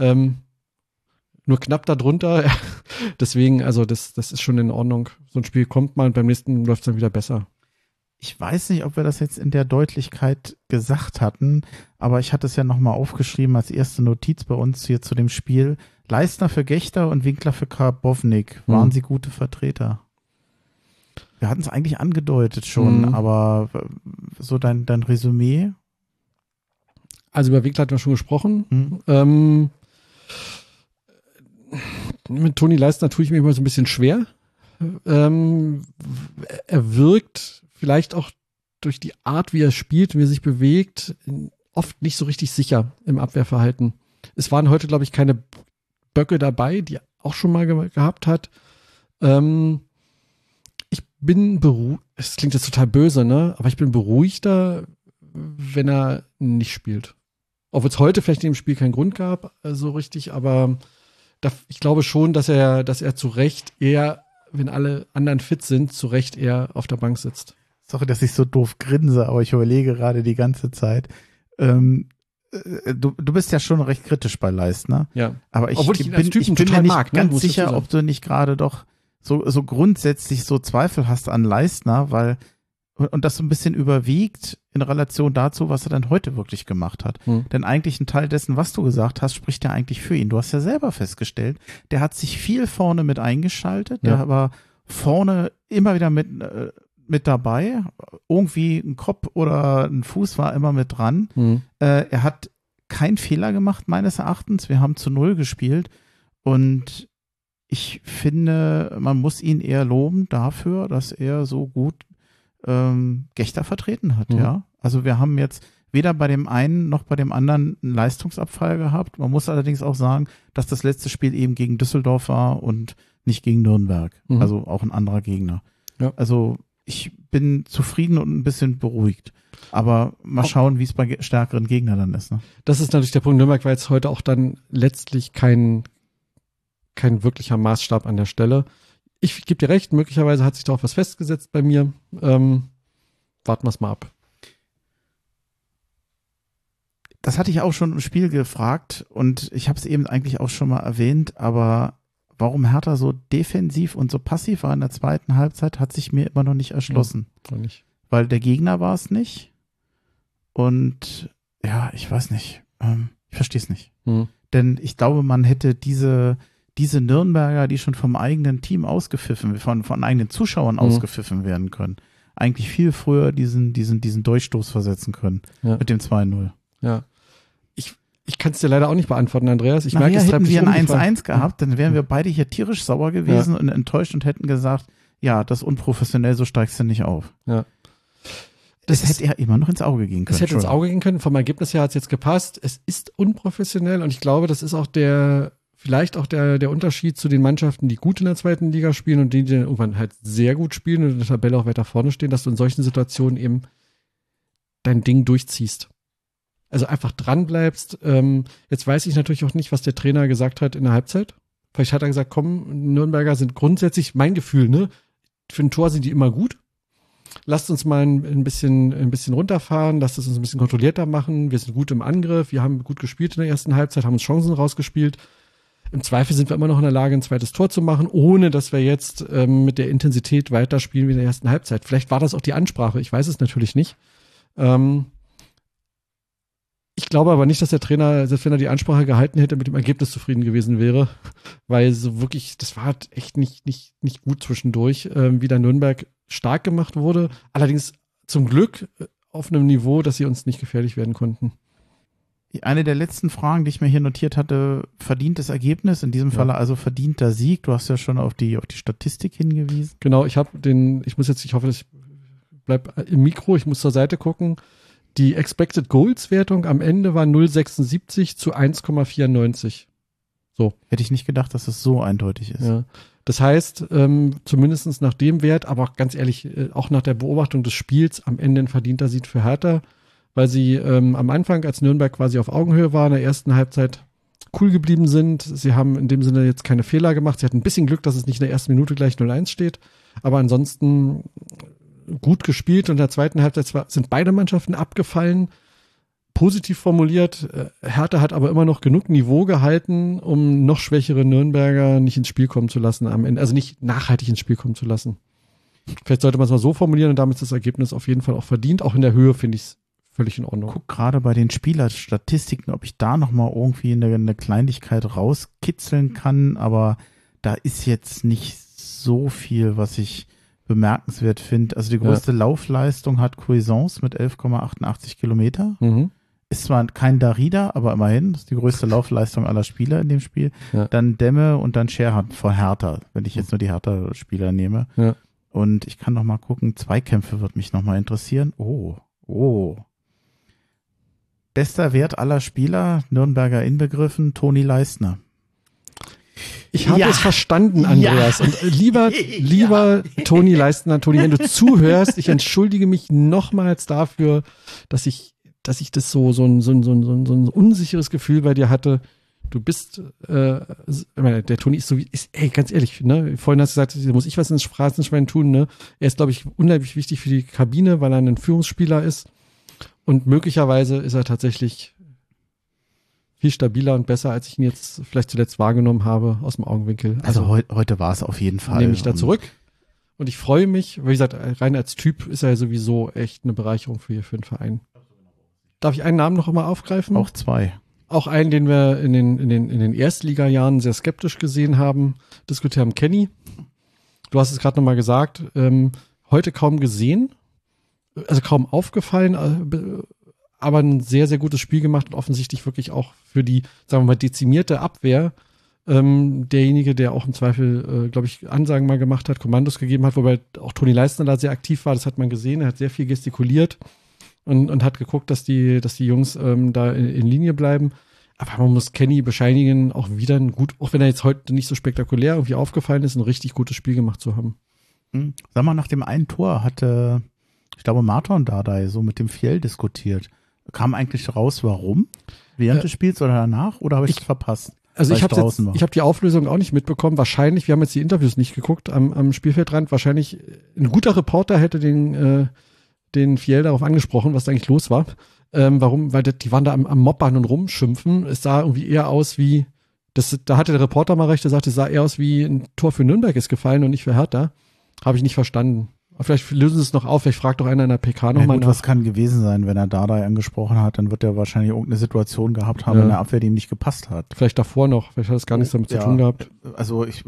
Speaker 2: Nur knapp darunter. Deswegen, also das ist schon in Ordnung. So ein Spiel kommt mal und beim nächsten läuft es dann wieder besser.
Speaker 1: Ich weiß nicht, ob wir das jetzt in der Deutlichkeit gesagt hatten, aber ich hatte es ja nochmal aufgeschrieben als erste Notiz bei uns hier zu dem Spiel. Leistner für Gechter und Winkler für Karbownik. Waren sie gute Vertreter? Wir hatten es eigentlich angedeutet schon, aber so dein Resümee?
Speaker 2: Also über Winkler hatten wir schon gesprochen. Mit Toni Leistner tue ich mir immer so ein bisschen schwer. Er wirkt vielleicht auch durch die Art, wie er spielt, wie er sich bewegt, oft nicht so richtig sicher im Abwehrverhalten. Es waren heute, glaube ich, keine Böcke dabei, die er auch schon mal gehabt hat. Ich bin beruhigt, es klingt jetzt total böse, ne? Aber ich bin beruhigter, wenn er nicht spielt. Obwohl es heute vielleicht in dem Spiel keinen Grund gab, so richtig, aber ich glaube schon, dass er zu Recht eher, wenn alle anderen fit sind, zu Recht eher auf der Bank sitzt.
Speaker 1: Sorry, dass ich so doof grinse, aber ich überlege gerade die ganze Zeit. Du bist ja schon recht kritisch bei Leistner.
Speaker 2: Ja.
Speaker 1: Aber ich
Speaker 2: bin
Speaker 1: mir nicht
Speaker 2: mag,
Speaker 1: ganz sicher, ob du nicht gerade doch so grundsätzlich so Zweifel hast an Leistner, weil und das so ein bisschen überwiegt in Relation dazu, was er dann heute wirklich gemacht hat. Denn eigentlich ein Teil dessen, was du gesagt hast, spricht ja eigentlich für ihn. Du hast ja selber festgestellt, der hat sich viel vorne mit eingeschaltet, der war vorne immer wieder mit dabei. Irgendwie ein Kopf oder ein Fuß war immer mit dran. Er hat keinen Fehler gemacht, meines Erachtens. Wir haben 0 gespielt und ich finde, man muss ihn eher loben dafür, dass er so gut Gechter vertreten hat, ja. Also wir haben jetzt weder bei dem einen noch bei dem anderen einen Leistungsabfall gehabt. Man muss allerdings auch sagen, dass das letzte Spiel eben gegen Düsseldorf war und nicht gegen Nürnberg. Also auch ein anderer Gegner. Ja. Also ich bin zufrieden und ein bisschen beruhigt. Aber mal schauen, wie es bei stärkeren Gegnern dann ist. Ne?
Speaker 2: Das ist natürlich der Punkt. Nürnberg war jetzt heute auch dann letztlich kein wirklicher Maßstab an der Stelle. Ich gebe dir recht, möglicherweise hat sich da auch was festgesetzt bei mir. Warten wir es mal ab.
Speaker 1: Das hatte ich auch schon im Spiel gefragt und ich habe es eben eigentlich auch schon mal erwähnt, aber warum Hertha so defensiv und so passiv war in der zweiten Halbzeit, hat sich mir immer noch nicht erschlossen.
Speaker 2: Nicht.
Speaker 1: Weil der Gegner war es nicht und ja, ich weiß nicht. Ich verstehe es nicht. Denn ich glaube, man hätte diese Nürnberger, die schon vom eigenen Team ausgepfiffen, von eigenen Zuschauern ausgepfiffen werden können, eigentlich viel früher diesen Durchstoß versetzen können mit dem 2-0.
Speaker 2: Ja. Ich kann es dir leider auch nicht beantworten, Andreas. Ich
Speaker 1: merke,
Speaker 2: es
Speaker 1: hätten wir ein 1-1 gehabt, dann wären wir beide hier tierisch sauer gewesen und enttäuscht und hätten gesagt, ja, das ist unprofessionell, so steigst du nicht auf.
Speaker 2: Ja.
Speaker 1: Das hätte er immer noch ins Auge gehen können.
Speaker 2: Es hätte ins Auge gehen können. Vom Ergebnis her hat es jetzt gepasst. Es ist unprofessionell und ich glaube, das ist auch vielleicht auch der Unterschied zu den Mannschaften, die gut in der zweiten Liga spielen und die dann irgendwann halt sehr gut spielen und in der Tabelle auch weiter vorne stehen, dass du in solchen Situationen eben dein Ding durchziehst. Also einfach dran bleibst. Jetzt weiß ich natürlich auch nicht, was der Trainer gesagt hat in der Halbzeit. Vielleicht hat er gesagt, komm, Nürnberger sind grundsätzlich, mein Gefühl, ne, für ein Tor sind die immer gut. Lasst uns mal ein bisschen runterfahren, lasst es uns ein bisschen kontrollierter machen. Wir sind gut im Angriff, wir haben gut gespielt in der ersten Halbzeit, haben uns Chancen rausgespielt. Im Zweifel sind wir immer noch in der Lage, ein zweites Tor zu machen, ohne dass wir jetzt mit der Intensität weiterspielen wie in der ersten Halbzeit. Vielleicht war das auch die Ansprache, ich weiß es natürlich nicht. Ich glaube aber nicht, dass der Trainer, selbst wenn er die Ansprache gehalten hätte, mit dem Ergebnis zufrieden gewesen wäre, weil so wirklich, das war halt echt nicht gut zwischendurch, wie der Nürnberg stark gemacht wurde. Allerdings zum Glück auf einem Niveau, dass sie uns nicht gefährlich werden konnten.
Speaker 1: Eine der letzten Fragen, die ich mir hier notiert hatte, verdientes Ergebnis, in diesem Falle also verdienter Sieg. Du hast ja schon auf die Statistik hingewiesen.
Speaker 2: Genau, ich hoffe, dass ich bleib im Mikro, ich muss zur Seite gucken. Die Expected Goals Wertung am Ende war 0,76 zu 1,94. So.
Speaker 1: Hätte ich nicht gedacht, dass es so eindeutig ist.
Speaker 2: Ja. Das heißt, zumindest nach dem Wert, aber ganz ehrlich, auch nach der Beobachtung des Spiels, am Ende ein verdienter Sieg für Hertha. weil sie am Anfang, als Nürnberg quasi auf Augenhöhe war, in der ersten Halbzeit cool geblieben sind. Sie haben in dem Sinne jetzt keine Fehler gemacht. Sie hatten ein bisschen Glück, dass es nicht in der ersten Minute gleich 0-1 steht, aber ansonsten gut gespielt und in der zweiten Halbzeit sind beide Mannschaften abgefallen. Positiv formuliert, Hertha hat aber immer noch genug Niveau gehalten, um noch schwächere Nürnberger nicht ins Spiel kommen zu lassen am Ende, also nicht nachhaltig ins Spiel kommen zu lassen. Vielleicht sollte man es mal so formulieren und damit ist das Ergebnis auf jeden Fall auch verdient. Auch in der Höhe finde ich es völlig in Ordnung.
Speaker 1: Guck gerade bei den Spielerstatistiken, ob ich da nochmal irgendwie eine Kleinigkeit rauskitzeln kann, aber da ist jetzt nicht so viel, was ich bemerkenswert finde. Also die größte Laufleistung hat Cuisance mit 11,88 Kilometer. Ist zwar kein Darida, aber immerhin, das ist die größte Laufleistung aller Spieler in dem Spiel. Ja. Dann Demme und dann Scherhardt vor Hertha, wenn ich jetzt nur die Hertha-Spieler nehme. Ja. Und ich kann noch mal gucken, Zweikämpfe wird mich noch mal interessieren. Oh. Bester Wert aller Spieler, Nürnberger inbegriffen, Toni Leistner.
Speaker 2: Ich habe es verstanden, Andreas. Und lieber Toni Leistner, Toni, wenn du zuhörst, ich entschuldige mich nochmals dafür, dass ich das so ein unsicheres Gefühl bei dir hatte. Du bist, der Toni ist so wie, ganz ehrlich, ne? Vorhin hast du gesagt, da muss ich was ins Phrasenschwein tun, ne? Er ist, glaube ich, unheimlich wichtig für die Kabine, weil er ein Führungsspieler ist. Und möglicherweise ist er tatsächlich viel stabiler und besser, als ich ihn jetzt vielleicht zuletzt wahrgenommen habe, aus dem Augenwinkel.
Speaker 1: Also heute war es auf jeden Fall.
Speaker 2: Nehme ich da zurück. Und ich freue mich, wie gesagt, rein als Typ ist er sowieso echt eine Bereicherung für den Verein. Darf ich einen Namen noch mal aufgreifen?
Speaker 1: Auch zwei.
Speaker 2: Auch einen, den wir in den Erstliga-Jahren sehr skeptisch gesehen haben, diskutiert haben, Kenny. Du hast es gerade nochmal gesagt, heute kaum gesehen, also kaum aufgefallen, aber ein sehr, sehr gutes Spiel gemacht und offensichtlich wirklich auch für die, sagen wir mal, dezimierte Abwehr derjenige, der auch im Zweifel, glaube ich, Ansagen mal gemacht hat, Kommandos gegeben hat, wobei auch Toni Leistner da sehr aktiv war, das hat man gesehen, er hat sehr viel gestikuliert. Und hat geguckt, dass die Jungs da in Linie bleiben. Aber man muss Kenny bescheinigen, auch wieder auch wenn er jetzt heute nicht so spektakulär irgendwie aufgefallen ist, ein richtig gutes Spiel gemacht zu haben.
Speaker 1: Sag mal, nach dem einen Tor hatte, ich glaube, Marton Dardai so mit dem Fjell diskutiert. Kam eigentlich raus, warum? Während des Spiels oder danach? Oder habe ich es verpasst?
Speaker 2: Also ich habe die Auflösung auch nicht mitbekommen. Wahrscheinlich, wir haben jetzt die Interviews nicht geguckt am Spielfeldrand, wahrscheinlich ein guter Reporter hätte den Fiel darauf angesprochen, was da eigentlich los war. Warum? Weil die waren da am Mobbern und rumschimpfen. Es sah irgendwie eher aus wie, da hatte der Reporter mal recht, der sagte, es sah eher aus wie ein Tor für Nürnberg ist gefallen und nicht für Hertha. Habe ich nicht verstanden. Aber vielleicht lösen sie es noch auf, vielleicht fragt doch einer in der PK nochmal nach.
Speaker 1: Was kann gewesen sein, wenn er Dardai angesprochen hat, dann wird er wahrscheinlich irgendeine Situation gehabt haben in der Abwehr, die ihm nicht gepasst hat.
Speaker 2: Vielleicht davor noch, vielleicht hat es gar nichts damit zu tun gehabt.
Speaker 1: Also ich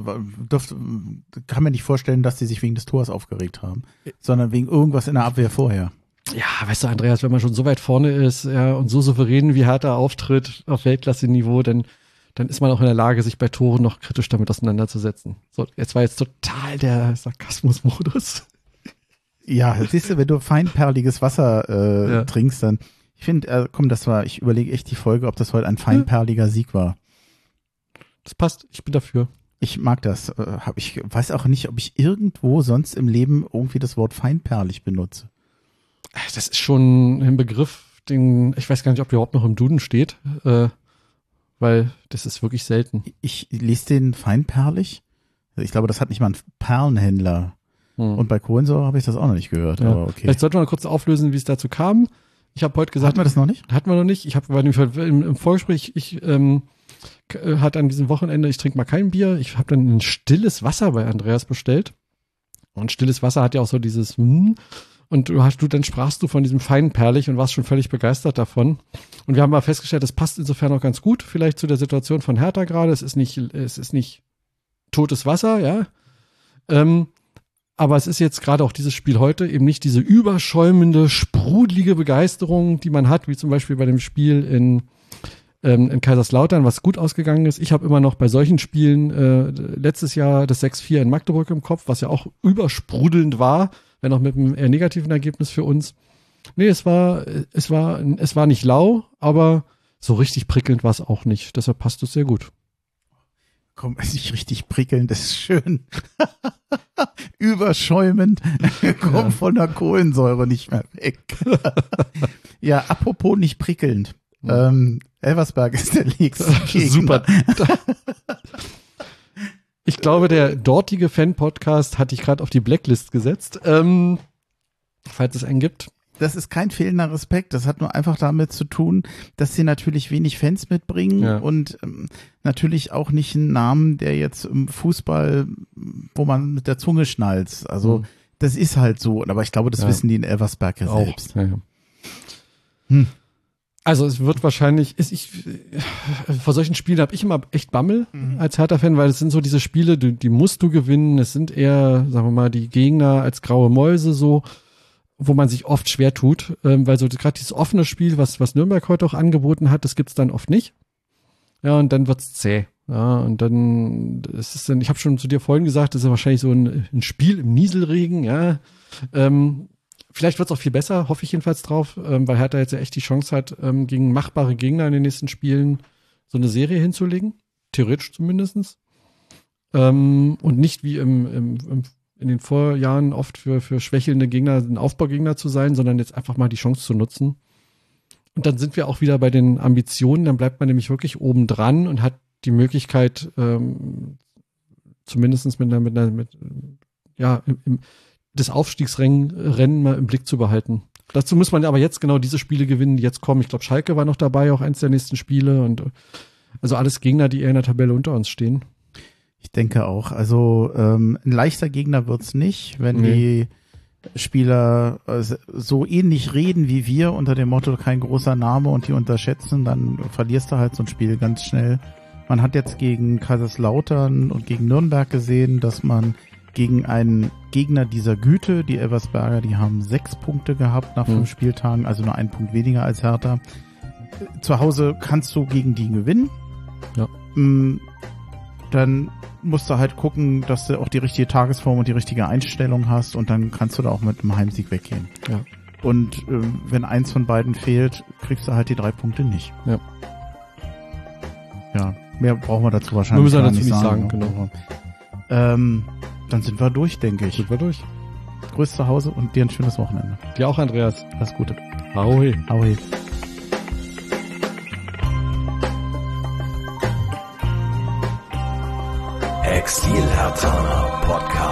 Speaker 1: kann mir nicht vorstellen, dass die sich wegen des Tors aufgeregt haben, sondern wegen irgendwas in der Abwehr vorher.
Speaker 2: Ja, weißt du, Andreas, wenn man schon so weit vorne ist und so souverän wie Hertha auftritt auf Weltklasse-Niveau, dann ist man auch in der Lage, sich bei Toren noch kritisch damit auseinanderzusetzen. So, jetzt war total der Sarkasmus-Modus.
Speaker 1: Ja, siehst du, wenn du feinperliges Wasser trinkst, dann, ich finde, ich überlege echt die Folge, ob das heute ein feinperliger Sieg war.
Speaker 2: Das passt, ich bin dafür.
Speaker 1: Ich mag das. Ich weiß auch nicht, ob ich irgendwo sonst im Leben irgendwie das Wort feinperlig benutze.
Speaker 2: Das ist schon ein Begriff, ich weiß gar nicht, ob der überhaupt noch im Duden steht, weil das ist wirklich selten.
Speaker 1: Ich lese den feinperlig. Ich glaube, das hat nicht mal ein Perlenhändler. Und bei Kohlensäure habe ich das auch noch nicht gehört.
Speaker 2: Ja.
Speaker 1: Aber okay.
Speaker 2: Vielleicht sollten wir mal kurz auflösen, wie es dazu kam. Ich habe heute gesagt.
Speaker 1: Hatten wir das noch nicht?
Speaker 2: Hatten wir noch nicht. Ich habe im Vorgespräch, ich hatte an diesem Wochenende, ich trinke mal kein Bier. Ich habe dann ein stilles Wasser bei Andreas bestellt. Und stilles Wasser hat ja auch so dieses und dann sprachst du von diesem feinperlig und warst schon völlig begeistert davon. Und wir haben mal festgestellt, das passt insofern auch ganz gut, vielleicht zu der Situation von Hertha gerade. Es ist nicht totes Wasser, ja. Aber es ist jetzt gerade auch dieses Spiel heute eben nicht diese überschäumende, sprudelige Begeisterung, die man hat, wie zum Beispiel bei dem Spiel in Kaiserslautern, was gut ausgegangen ist. Ich habe immer noch bei solchen Spielen letztes Jahr das 6-4 in Magdeburg im Kopf, was ja auch übersprudelnd war, wenn auch mit einem eher negativen Ergebnis für uns. Nee, es war nicht lau, aber so richtig prickelnd war es auch nicht. Deshalb passt es sehr gut.
Speaker 1: Komm, ist nicht richtig prickelnd, das ist schön. Überschäumend, kommt von der Kohlensäure nicht mehr weg. Ja, apropos nicht prickelnd. Elversberg ist der nächste Gegner.
Speaker 2: Super. Ich glaube, der dortige Fan-Podcast hatte ich gerade auf die Blacklist gesetzt, falls es einen gibt.
Speaker 1: Das ist kein fehlender Respekt, das hat nur einfach damit zu tun, dass sie natürlich wenig Fans mitbringen und natürlich auch nicht einen Namen, der jetzt im Fußball, wo man mit der Zunge schnalzt. Also das ist halt so, aber ich glaube, das wissen die in Elversberg ja selbst.
Speaker 2: Ja. Also es wird wahrscheinlich, vor solchen Spielen habe ich immer echt Bammel als Hertha-Fan, weil es sind so diese Spiele, die musst du gewinnen. Es sind eher, sagen wir mal, die Gegner als graue Mäuse so, wo man sich oft schwer tut, weil so gerade dieses offene Spiel, was Nürnberg heute auch angeboten hat, das gibt's dann oft nicht. Ja, und dann wird's zäh. Ja, und dann ist es dann, ich habe schon zu dir vorhin gesagt, das ist ja wahrscheinlich so ein Spiel im Nieselregen, ja. Vielleicht wird's auch viel besser, hoffe ich jedenfalls drauf, weil Hertha jetzt ja echt die Chance hat, gegen machbare Gegner in den nächsten Spielen so eine Serie hinzulegen. Theoretisch zumindestens. Und nicht wie in den Vorjahren oft für schwächelnde Gegner ein Aufbaugegner zu sein, sondern jetzt einfach mal die Chance zu nutzen. Und dann sind wir auch wieder bei den Ambitionen, dann bleibt man nämlich wirklich oben dran und hat die Möglichkeit, zumindest das Aufstiegsrennen mal im Blick zu behalten. Dazu muss man aber jetzt genau diese Spiele gewinnen, die jetzt kommen. Ich glaube, Schalke war noch dabei, auch eins der nächsten Spiele und also alles Gegner, die eher in der Tabelle unter uns stehen.
Speaker 1: Ich denke auch. Also ein leichter Gegner wird's nicht, wenn die Spieler so ähnlich reden wie wir unter dem Motto kein großer Name und die unterschätzen, dann verlierst du halt so ein Spiel ganz schnell. Man hat jetzt gegen Kaiserslautern und gegen Nürnberg gesehen, dass man gegen einen Gegner dieser Güte, die Elversberger, die haben 6 Punkte gehabt nach 5 Spieltagen, also nur 1 Punkt weniger als Hertha. Zu Hause kannst du gegen die gewinnen.
Speaker 2: Ja.
Speaker 1: Dann musst du halt gucken, dass du auch die richtige Tagesform und die richtige Einstellung hast und dann kannst du da auch mit einem Heimsieg weggehen.
Speaker 2: Ja.
Speaker 1: Und wenn eins von beiden fehlt, kriegst du halt die 3 Punkte nicht.
Speaker 2: Ja.
Speaker 1: Ja, mehr brauchen wir dazu wahrscheinlich gar nicht sagen.
Speaker 2: Genau.
Speaker 1: Dann sind wir durch, denke ich.
Speaker 2: Sind wir durch.
Speaker 1: Grüß zu Hause und dir ein schönes Wochenende.
Speaker 2: Dir auch, Andreas.
Speaker 1: Alles Gute.
Speaker 2: Ahoi.
Speaker 1: Ahoi.
Speaker 3: Exil Hertha Podcast.